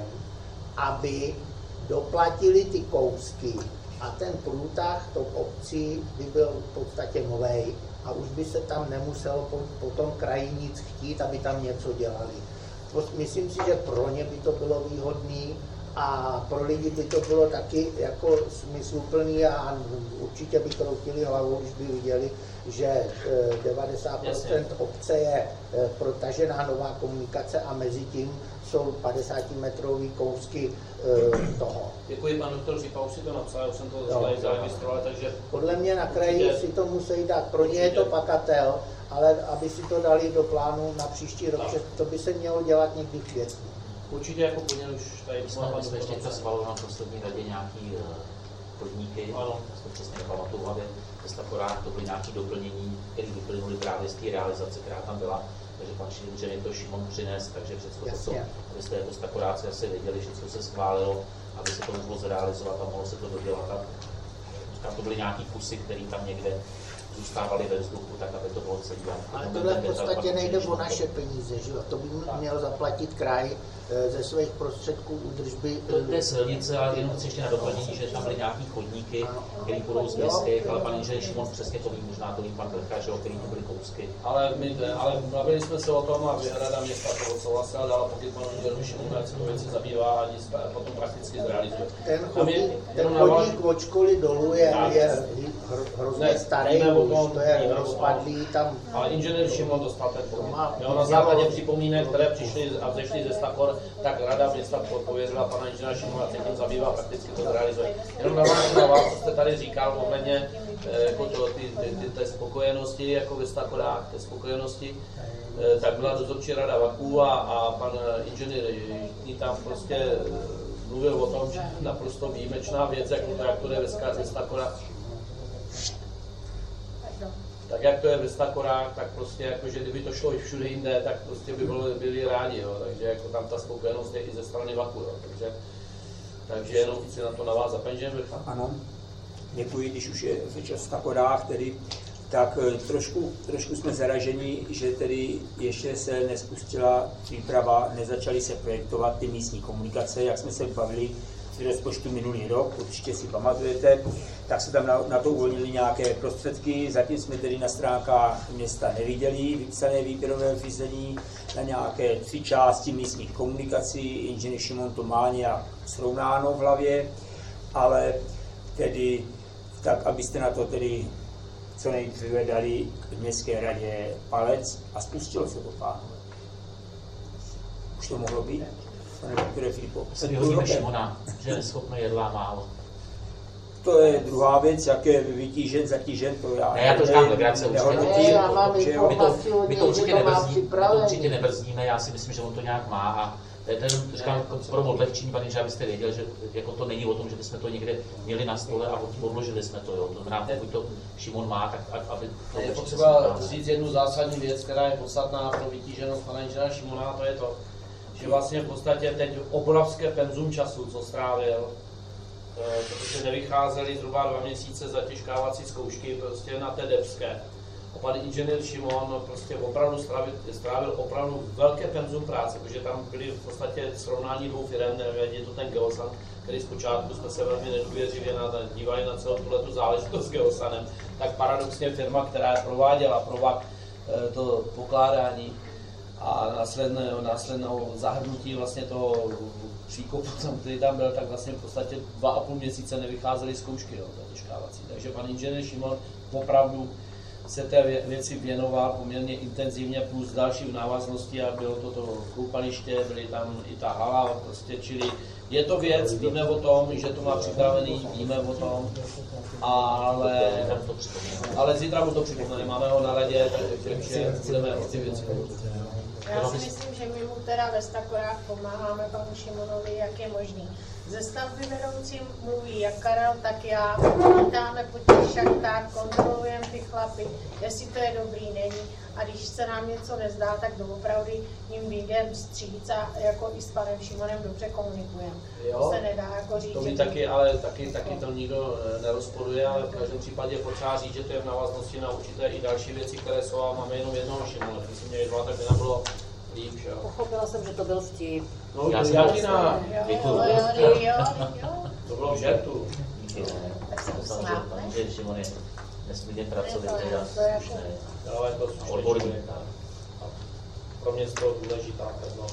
aby doplatili ty kousky, a ten průtah tou obcí by byl v podstatě novej a už by se tam nemuselo po, po tom kraji nic chtít, aby tam něco dělali. Myslím si, že pro ně by to bylo výhodné a pro lidi by to bylo taky jako smysluplný a určitě by kroutili hlavou, když by viděli, že devadesát procent obce je protažená nová komunikace a mezi tím jsou padesátimetrový kousky e, toho.
Děkuji, pan doktor Řípa, už si to napsal, já už jsem to no, zaregistroval, takže...
Podle mě na kraji si to musí dát, pro ně je to pakatel, ale aby si to dali do plánu na příští rok, že to by se mělo dělat někdy v květnu.
Určitě jako plně už tady...
My jsme, jsme ještě přesvalo na poslední radě nějaký chodníky, ano, jsme přesně nepamatuju, ale ve Stakorách to byly nějaké doplnění, které vyplynuly právě z té realizace, která tam byla. Takže pan inženýr to Šimon přines, takže všechno to, co abyste jako Stakoráci asi věděli, že co se schválilo, aby se to mohlo zrealizovat a mohlo se to dodělat. A to byly nějaký kusy, které tam někde zůstávaly ve vzduchu, tak aby to bylo celý.
Ale tohle v podstatě nejde o naše peníze, že jo? To by měl zaplatit kraj ze svých prostředků údržby.
To je silnice, ale jenom chci ještě na doplnění, že tam byly nějaký chodníky, které budou z městských, ale pan inženýr Šimon přesně to ví, možná to ví pan Belka, že jo, který to byly kousky.
Ale my, ale bavili jsme se o tom a rada města to souhlasila, dala pokud panu inženýru Šimonu, jak se to věci zabývá a nic potom prakticky zrealizuje.
Ten chodník, ten chodník od školy dolů je, je hrozně starý, už to je rozpadlý tam.
Ale inženýr Šimon dostal ten podnět. Na základě připomínek, které přišly a vzešly ze Stakor, tak rada města pověřila pana inženýra Šimona, se tím zabývá, prakticky to zrealizuje. Jenom navážu na vás, co jste tady říkal ohledně jako to, ty, ty, ty, té spokojenosti, jako ve Stakorách, té spokojenosti, tak byla dozorčí rada V A K U a, a pan inženýr tam prostě mluvil o tom, že naprosto výjimečná věc, jak to, jak to je ve Stakorách. Tak jak to je ve Stakorách, tak prostě jako, že kdyby to šlo i všude jinde, tak prostě by byli, byli rádi, jo. Takže jako tam ta spokojenost je i ze strany vlaku, jo. Takže, takže jenom chci na to navázat. Paní Žembrcha?
Ano, děkuji, když už je řeč o Stakorách, tedy tak trošku, trošku jsme zaraženi, že tedy ještě se nespustila příprava, nezačaly se projektovat ty místní komunikace, jak jsme se bavili v rozpočtu minulý rok, určitě si pamatujete, tak se tam na, na to uvolnili nějaké prostředky, zatím jsme tedy na stránkách města neviděli vypsané výběrové řízení na nějaké tři části místních komunikací, inženýr Šimon to má nějak srovnáno v hlavě, ale tedy tak, abyste na to tedy co nejdříve dali k městské radě palec a spustilo se to, pánové. Už to mohlo být? Pane doktore Filipo.
Se vyhodíme Šimona, že je schopný jedla málo.
To je druhá věc, jak je vytížen, zatížen, to já
ne, já to říkám legrace,
určitě.
Já mám informaci od
my to
něj,
určitě
že to má
nebrzdíme, my to určitě
připravený.
nebrzdíme, já si myslím, že on to nějak má a to je ten, říkám, pro odlehčení, pane, že abyste věděl, že jako to není o tom, že bychom to někde měli na stole a odložili jsme to, jo. To znamená, pokud to Šimon má, tak aby to
je potřeba říct jednu zásadní věc, která je podstatná pro vytíženost pana inženýra Šimona, to je to, že vlastně v podstatě teď obrovské penzum času, co strávil, protože nevycházeli zhruba dva měsíce zatěžkávací zkoušky prostě na té Debské. A pan inženýr Šimon prostě opravdu strávil, strávil opravdu velké penzum práce, protože tam byly v podstatě srovnání dvou firem, je to ten Geosan, který zpočátku jsme se velmi nedůvěřivě dívali na celou tuhletu záležitost s Geosanem, tak paradoxně firma, která prováděla provak to pokládání a následné, následnou zahrnutí vlastně toho příkopu, který tam byl, tak vlastně v podstatě dva a půl měsíce nevycházely zkoušky, jo, zatěžkávací. Takže pan inženýr Šimon opravdu se té věci věnoval poměrně intenzivně, plus další v návaznosti a bylo to to koupaliště, byly tam i ta hala, prostě, čili je to věc, víme o tom, že to má připravený, víme o tom, ale, ale zítra mu to připomene, máme ho na radě, takže budeme o ty věci.
Já si myslím, že my mu teda ve Stakorách pomáháme panu Šimonovi, jak je možný. Ze stavby vedoucím mluví jak Karel, tak já. Lítáme po těch šachtách, kontrolujeme ty chlapy, jestli to je dobrý, není. A když se nám něco nezdá, tak doopravdy jim vyjdeme vstříc a jako i s panem Šimonem dobře komunikujeme. To se nedá jako říct.
To by taky, ale taky, taky to nikdo nerozporuje, ale v každém případě je potřeba říct, že to je v návaznosti na určité i další věci, které jsou, a máme jenom jednoho Šimona. Když jsme měli dva, tak by nám bylo líp, že jo?
Pochopila jsem, že to byl vtip.
No,
já jsem
Jadina.
Jo, jo, jo, jo.
To bylo v žertu.
Tak se
Samozřejmě,
usmáte.
že Šimon je nesmírně pracovitý a slušný.
Ale to
Odborný.
Pro mě je to důležitá no.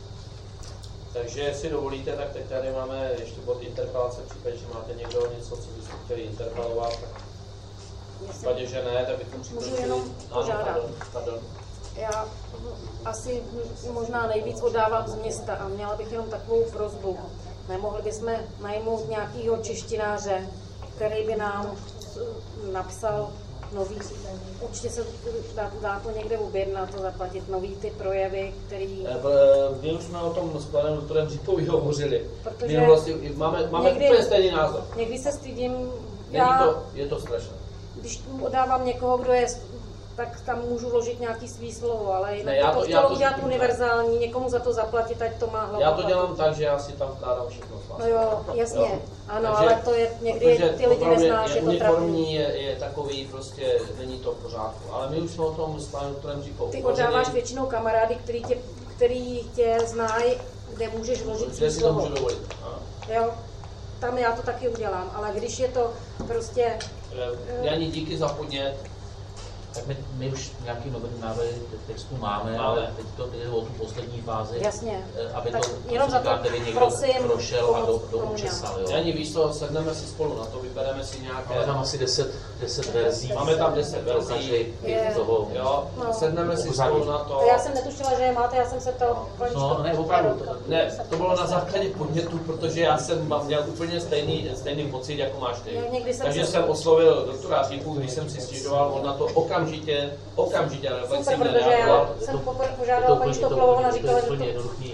Takže jestli dovolíte, tak teď tady máme ještě bod interpelace, v případě, že máte někdo něco, co byste chtěli interpelovat, tak v případě, že ne, tak bychom
Můžu
připravili.
jenom požádat.
Pardon, pardon.
Já asi možná nejvíc oddávám z města a měla bych jenom takovou prosbu. Nemohli bychom najmout nějakého češtináře, který by nám napsal nový, určitě se dá, dá to někde objednat, to zaplatit, nový ty projevy, který...
My už jsme o tom s panem doktorem Řípový hovořili.
Protože
My vlastně máme, máme
někdy,
úplně stejný názor.
Někdy se stydím,
Není
já,
to, je to strašné.
když oddávám někoho, kdo je, tak tam můžu vložit nějaký svý slovo, ale jinak
Ne, já
to,
to-
to
já
chtělo
to-
udělat univerzální, někomu za to zaplatit, ať to má hlavu.
Já to dělám tak, že já si tam vkládám všechno z vás.
No jo, jasně,
Jo.
ano,
Takže-
ale to je, někdy
protože
ty lidi
opravdu
neznáš, je to trapný.
uniformní, je, je takový, prostě není to v pořádku. Ale my už jsme o tom s panem doktorem Řípou
Ty
hovořili.
oddáváš většinou kamarády, který tě, který tě znají, kde můžeš vložit
Kde
svý
si to
slovo.
můžu dovolit. Ano.
Jo, tam já to taky udělám, ale když je to prostě...
Eh, Jani, díky za podnět.
Tak my, my už nějaký nový návrhy textu máme,
Máme.
ale teď to jde o tu poslední fázi,
Jasně.
eh, aby
Tak
to,
jenom
co
za to
říkáte vy, někdo
prosím
prošel a do,
pomoct
do
tomu
učesal. Jo.
Jani, víš co, sedneme si spolu na to, vybereme si nějaké...
Máme tam asi deset, deset verzí.
Máme tam deset
pro
verzí.
každý
Je.
toho.
Jo,
No.
sedneme si spolu na to.
A já jsem netušila, že je máte, já jsem se ptal...
No, ne, opravdu. to-
Ne, to bylo na základě podnětu, protože já jsem měl úplně stejný, stejný pocit, jako máš ty.
Jo, někdy jsem
Takže
se-
jsem oslovil doktora Řípu, když jsem si stěžoval, on na to okamžitě, okamžitě
Super,
reflexivně
protože já
reagoval.
jsem po-
Je to
požádala paní
úplně, je to
Štoplovou, ona
úplně, je to
říkala, že
úplně
to...
jednoduchý.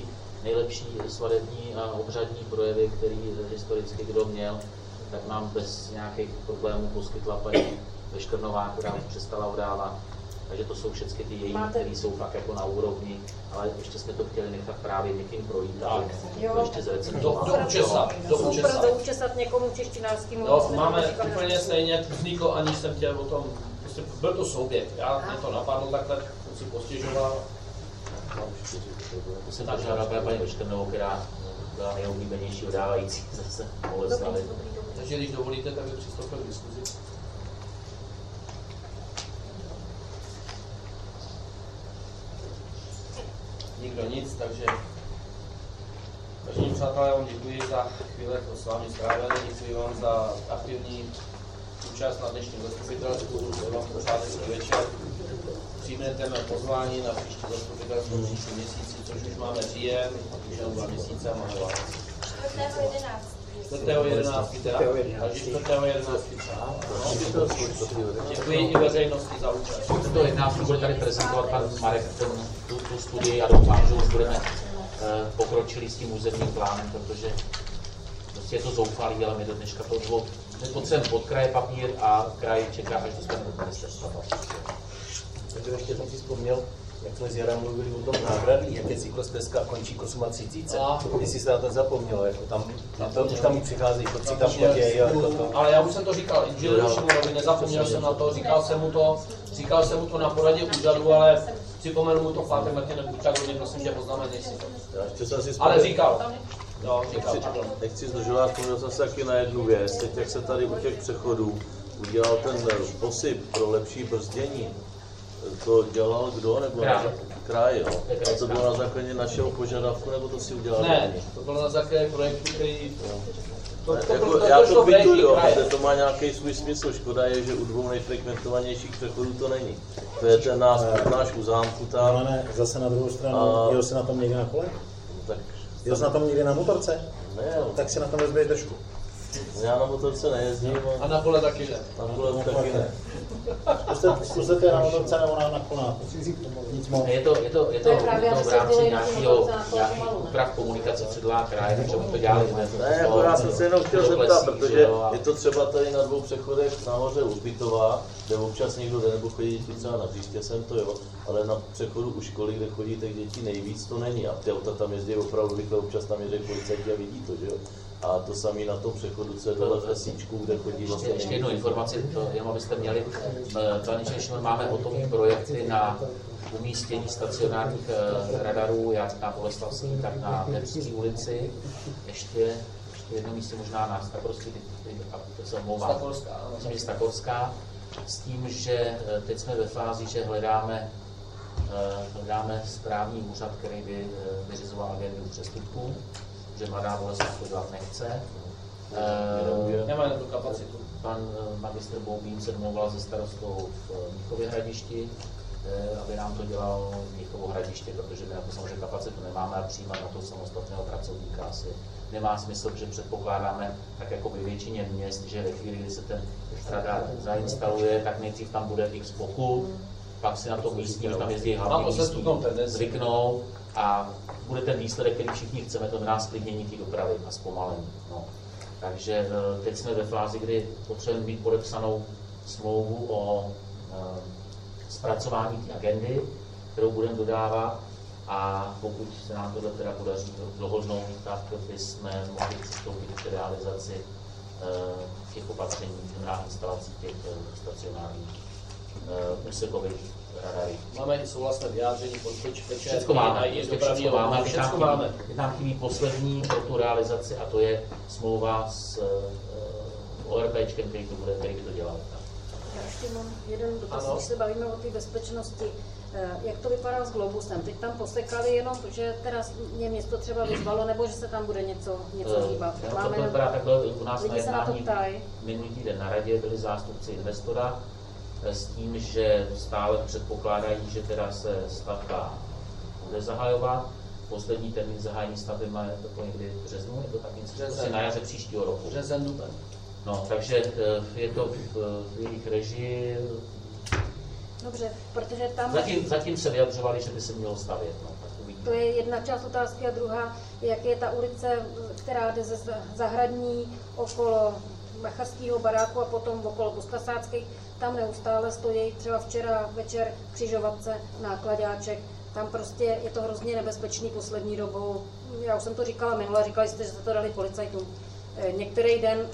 nejlepší svatební a obřadní projevy, který historicky kdo měl, tak nám bez nějakých problémů poskytla paní Veškrnová, která už přestala udávat. Takže to jsou všechny ty její, které jsou fakt jako na úrovni, ale ještě jsme to chtěli nechat právě někým projít, aby to ještě zrecenzovat.
Do učesat, do učesat.
Do učesat někomu češtinářskému.
No, máme úplně stejně, vzniklo, ani jsem chtěl o tom, prostě byl to souběh, já mě to napadlo takhle, jsem si postěžoval.
To jsem požádal paní Veškrnovou, která byla nejoblíbenější udávající zase Boleslavy.
Takže když dovolíte, tak bych přistoupil k diskuzi. Nikdo nic, takže vážení přátelé, já vám děkuji za chvíle s vámi strávené, děkuji vám za aktivní účast na dnešním zastupitelstvu, děkuji vám pořádný večer. Přijměte mé pozvání na příští zastupitelstvo v příštím měsíci, což už máme říjen, už jenom dva měsíce a máme vás. čtvrtého jedenáctého teda, takže čtvrtého jedenáctého Děkuji i veřejnosti za účast.
čtvrtého jedenáctého bude tady prezentovat pan Marek ten, tu, tu studii a doufám, že už budeme eh, pokročili s tím územním plánem, protože prostě je to zoufalý, ale my do dneška to bylo potřebujeme pod kraje papír a kraj čeká, až dostaneme do ministerstva.
Takže ještě jsem si vzpomněl, jak jsme s Jarem mluvili o tom nágradí, jak je cyklostezka končí k třiceti osmi. Jestli se na to zapomnělo, jako tam, tam, už tam přicházejí, chodci tam chodí.
Ale já už jsem to říkal inženýru Šimonovi, nezapomněl jsem na to, říkal jsem mu to, říkal jsem mu to na poradě úřadu, ale připomenu mu to v pátek, Martin, nebuď tak hodně, prosím tě, poznamenej si to. Ale říkal. No, říkal,
nechci, nechci zdržovat, vzpomněl jsem se taky na jednu věc, teď jak se tady u těch přechodů udělal ten posyp pro lepší brzdění. To dělal kdo, nebo
kraj,
kraj jo? A to bylo na základě našeho požadavku, nebo to si udělal?
Ne, to bylo na základě projektu, který...
To, to, jako, to, já to kvituju, ale to má nějaký svůj smysl. Škoda je, že u dvou nejfrekventovanějších přechodů to není. To je ten náš, náš u zámku tam.
No, ne, zase na druhou stranu, a... jel jsi na tom někde na kole?
Tak...
Jel jsi na tom někde na motorce?
Ne,
no, tak si na tom vezmeš držku.
Já na motorce nejezdím.
A na kole taky ne.
Na kole taky ne.
Zkuste to je na motorce nebo na, na koná. Nic moc.
Je to, je to, je to, je to v rámci nějakého, nějakých úprav komunikace předlá kraj, takže my to dělali hned.
Ne, jako já jsem se jenom chtěl zeptat, protože je to třeba tady na dvou přechodech nahoře u Zbytová, kde občas někdo jde nebo chodí děti třeba na Bříště jsem to jo, ale na přechodu u školy, kde chodí těch dětí nejvíc, to není. A ty auta tam jezdí opravdu rychle, občas tam jezdí policajti a vidí to, že jo. A to samé na tom přechodu, co je tohle v Esíčku, kde chodí vlastně...
Ještě, ještě jednu informaci, to jenom abyste měli. Tradičně máme hotový projekty na umístění stacionárních radarů, jak na Boleslavský, tak na Nevské ulici. Ještě, ještě jedno místě možná na Stakorsky, to se omlouvám.
Stakorská.
Myslím, že Stakorská. S tím, že teď jsme ve fázi, že hledáme, hledáme správní úřad, který by vyřizoval agendu přestupků, že Mladá Boleslav to dělat nechce.
E, Nemá na tu kapacitu.
Pan magistr Boubín se domlouval se starostou v Mnichově Hradišti, e, aby nám to dělal v Mnichovo Hradiště, protože my jako samozřejmě kapacitu nemáme a přijímat na to samostatného pracovníka asi nemá smysl, protože předpokládáme, tak jako ve většině měst, že ve chvíli, kdy se ten radar zainstaluje, tak nejdřív tam bude x pokut, pak si na to místní, že tam jezdí hlavně místní, zvyknou a bude ten výsledek, který všichni chceme, to znamená sklidnění té dopravy a zpomalení. No. Takže teď jsme ve fázi, kdy potřebujeme mít podepsanou smlouvu o e, zpracování té agendy, kterou budeme dodávat, a pokud se nám tohle teda podaří dohodnout, tak bychom mohli přistoupit k realizaci e, těch opatření, znamená instalací těch e, stacionárních e, úsekových radarů.
Máme i souhlasné vyjádření, počpeče,
všechno máme, všechno máme, všechno máme. Je tam chybí poslední pro tu realizaci a to je smlouva s uh, ORPčkem, který to bude, který by to dělal.
Já ještě mám jeden dotaz, když se bavíme o té bezpečnosti. Jak to vypadá s Globusem? Teď tam posekali jenom, že teda mě město třeba vyzvalo, nebo že se tam bude něco, něco hýbat.
Uh, Máme to vypadá takhle u nás na jednání. Minulý týden na radě byli zástupci investora s tím, že stále předpokládají, že teda se stavba bude zahajovat. Poslední termín zahájení stavby má to někdy v březnu, je to tak něco, asi na jaře příštího roku.
Březen, duben.
No, takže je to v, v jejich režii.
Dobře, protože tam...
Zatím, zatím se vyjadřovali, že by se mělo stavět, no, tak uvidíme.
To je jedna část otázky a druhá, jak je ta ulice, která jde ze zahradní okolo Macharského baráku a potom okolo Buskasáckých, tam neustále stojí, třeba včera večer křižovatce, nákladáček, tam prostě je to hrozně nebezpečný poslední dobou. Já už jsem to říkala minule, říkali jste, že jste to dali policajtům. Některý den,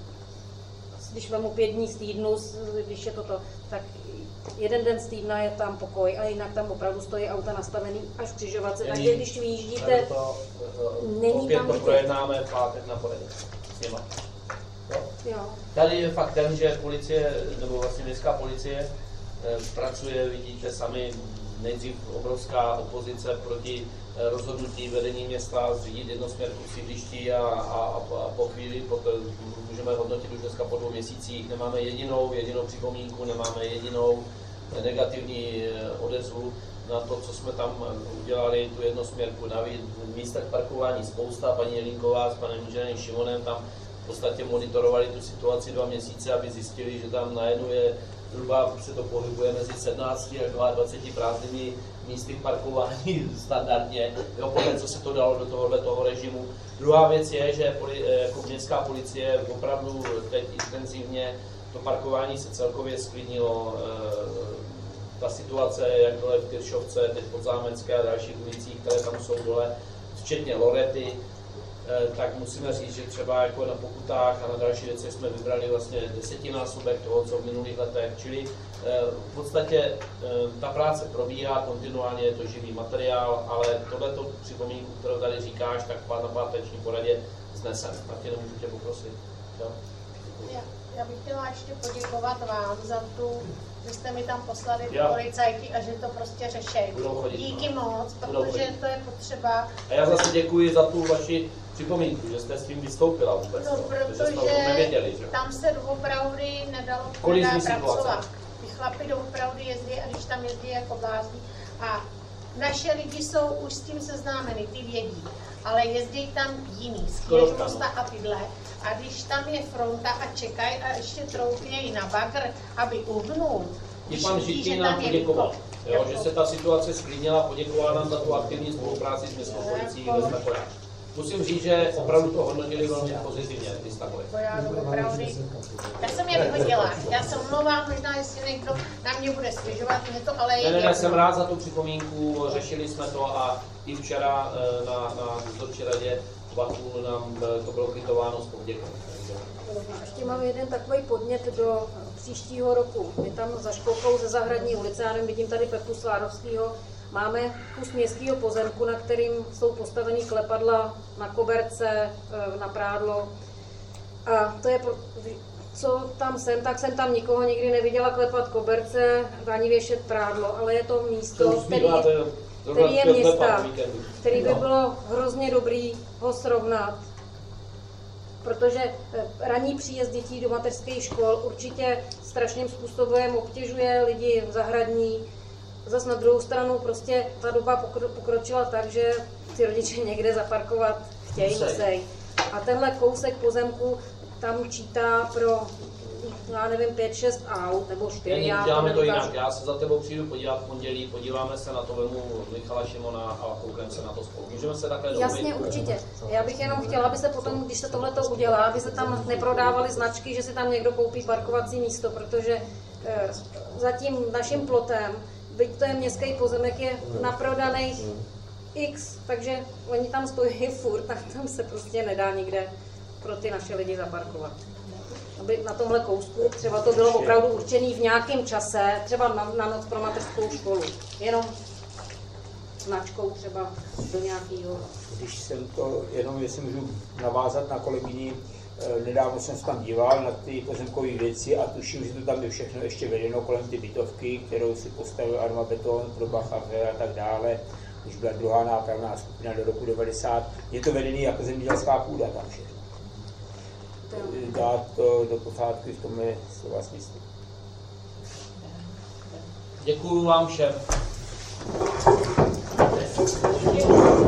když vemu pět dní z týdnu, když je toto, tak jeden den z týdna je tam pokoj a jinak tam opravdu stojí auta nastavený až v křižovatce. Takže když vyjíždíte,
to,
není
opět
tam
to
vidět.
projednáme v pátek na poradě s něma.
Jo.
Tady je faktem, že policie, nebo vlastně městská policie eh, pracuje, vidíte sami, nejdřív obrovská opozice proti eh, rozhodnutí vedení města zřídit jednosměrku v sídlišti a, a, a po chvíli, potom můžeme hodnotit už dneska po dvou měsících, nemáme jedinou, jedinou připomínku, nemáme jedinou negativní eh, odezvu na to, co jsme tam udělali, tu jednosměrku. Navíc v místech parkování spousta, paní Jelínková s panem inženýrem Šimonem tam v podstatě monitorovali tu situaci dva měsíce, aby zjistili, že tam najednou je zhruba se to pohybuje mezi sedmnácti až dvaceti dvěma prázdnými místy parkování standardně, jo, podle co se to dalo do tohohle toho režimu. Druhá věc je, že poli, jako městská policie opravdu teď intenzivně to parkování se celkově sklidnilo. Ta situace, jak dole v Tyršovce, teď Podzámecké a dalších ulicích, které tam jsou dole, včetně Lorety, tak musíme říct, že třeba jako na pokutách a na další věci jsme vybrali vlastně desetinásobek toho, co v minulých letech, čili v podstatě ta práce probíhá, kontinuálně je to živý materiál, ale tohleto připomínku, kterou tady říkáš, tak na páteční poradě znesem. Martine, můžu tě poprosit. Jo?
Já, já bych chtěla ještě poděkovat vám za tu, že jste mi tam poslali
Já.
policajti a že to prostě řešejí. Díky
no.
moc,
Budou
protože
chodit.
to je potřeba.
A já zase děkuji za tu vaši připomínku, že jste s tím vystoupila vůbec.
No,
protože jsme o tom
protože
nevěděli, že?
tam se opravdu nedalo
Kolizní
nedá
situace.
pracovat. Ty chlapi jdou opravdu jezdí a když tam jezdí jako blázni. A naše lidi jsou už s tím seznámeni, ty vědí. Ale jezdí tam jiný, z Kněžmosta a tyhle. A když tam je fronta a čekají a ještě troufějí na bagr, aby uhnul,
I pan Žitý nám poděkoval, jo, že se ta situace sklidnila, poděkoval nám za tu aktivní spolupráci s městskou policií ve Stakoják. Musím říct, že opravdu to hodnotili velmi pozitivně, ty Stakoje.
Já jsem je vyhodila. Já se omlouvám, možná jestli někdo na mě bude stěžovat, mě to ale je.
Ne, ne, ne, jsem rád za tu připomínku, řešili jsme to a i včera na, na dozorčí radě Vaků nám to bylo kvitováno s povděkem.
Ještě mám jeden takový podnět do příštího roku. My tam za školkou ze Zahradní ulice, já nevím, vidím tady Pepu Slárovskýho, máme kus městského pozemku, na kterým jsou postaveny klepadla na koberce, na prádlo. A to je, pro, co tam jsem, tak jsem tam nikoho nikdy neviděla klepat koberce, ani věšet prádlo, ale je to místo, který je, který je města, který by bylo hrozně dobrý ho srovnat. Protože ranní příjezd dětí do mateřských škol určitě strašným způsobem obtěžuje lidi zahradní. Zas na druhou stranu prostě ta doba pokročila tak, že ty rodiče někde zaparkovat chtějí, musí. A tenhle kousek pozemku tam čítá pro, já nevím, pět šest aut, nebo čtyři.
Já děláme to jinak. Já se za tebou přijdu podívat v pondělí, podíváme se na to, vemu Michala Šimona a koukneme se na to spolu. Můžeme se takhle domluvit?
Jasně, určitě. Já bych jenom chtěla, aby se potom, když se tohle to udělá, aby se tam neprodávaly značky, že si tam někdo koupí parkovací místo, protože eh, za tím naším plotem, byť to je městský pozemek, je naprodaných X, takže oni tam stojí furt, tak tam se prostě nedá nikde pro ty naše lidi zaparkovat. Aby na tomhle kousku třeba to bylo opravdu určený v nějakém čase, třeba na, na noc pro mateřskou školu. Jenom značkou třeba do nějakého.
Když jsem to, jenom jestli můžu navázat na kolegyni, nedávno jsem se tam díval na ty pozemkové věci a tuším, že to tam je všechno ještě vedeno kolem ty bytovky, kterou si postavil Arma Beton pro Bachave a tak dále, když byla druhá nápravná skupina do roku devadesát. Je to vedený jako zemědělská půda tam všechno. Dát to do pořádku, v tom je slova smysl.
Děkuju vám všem.
Děkuju.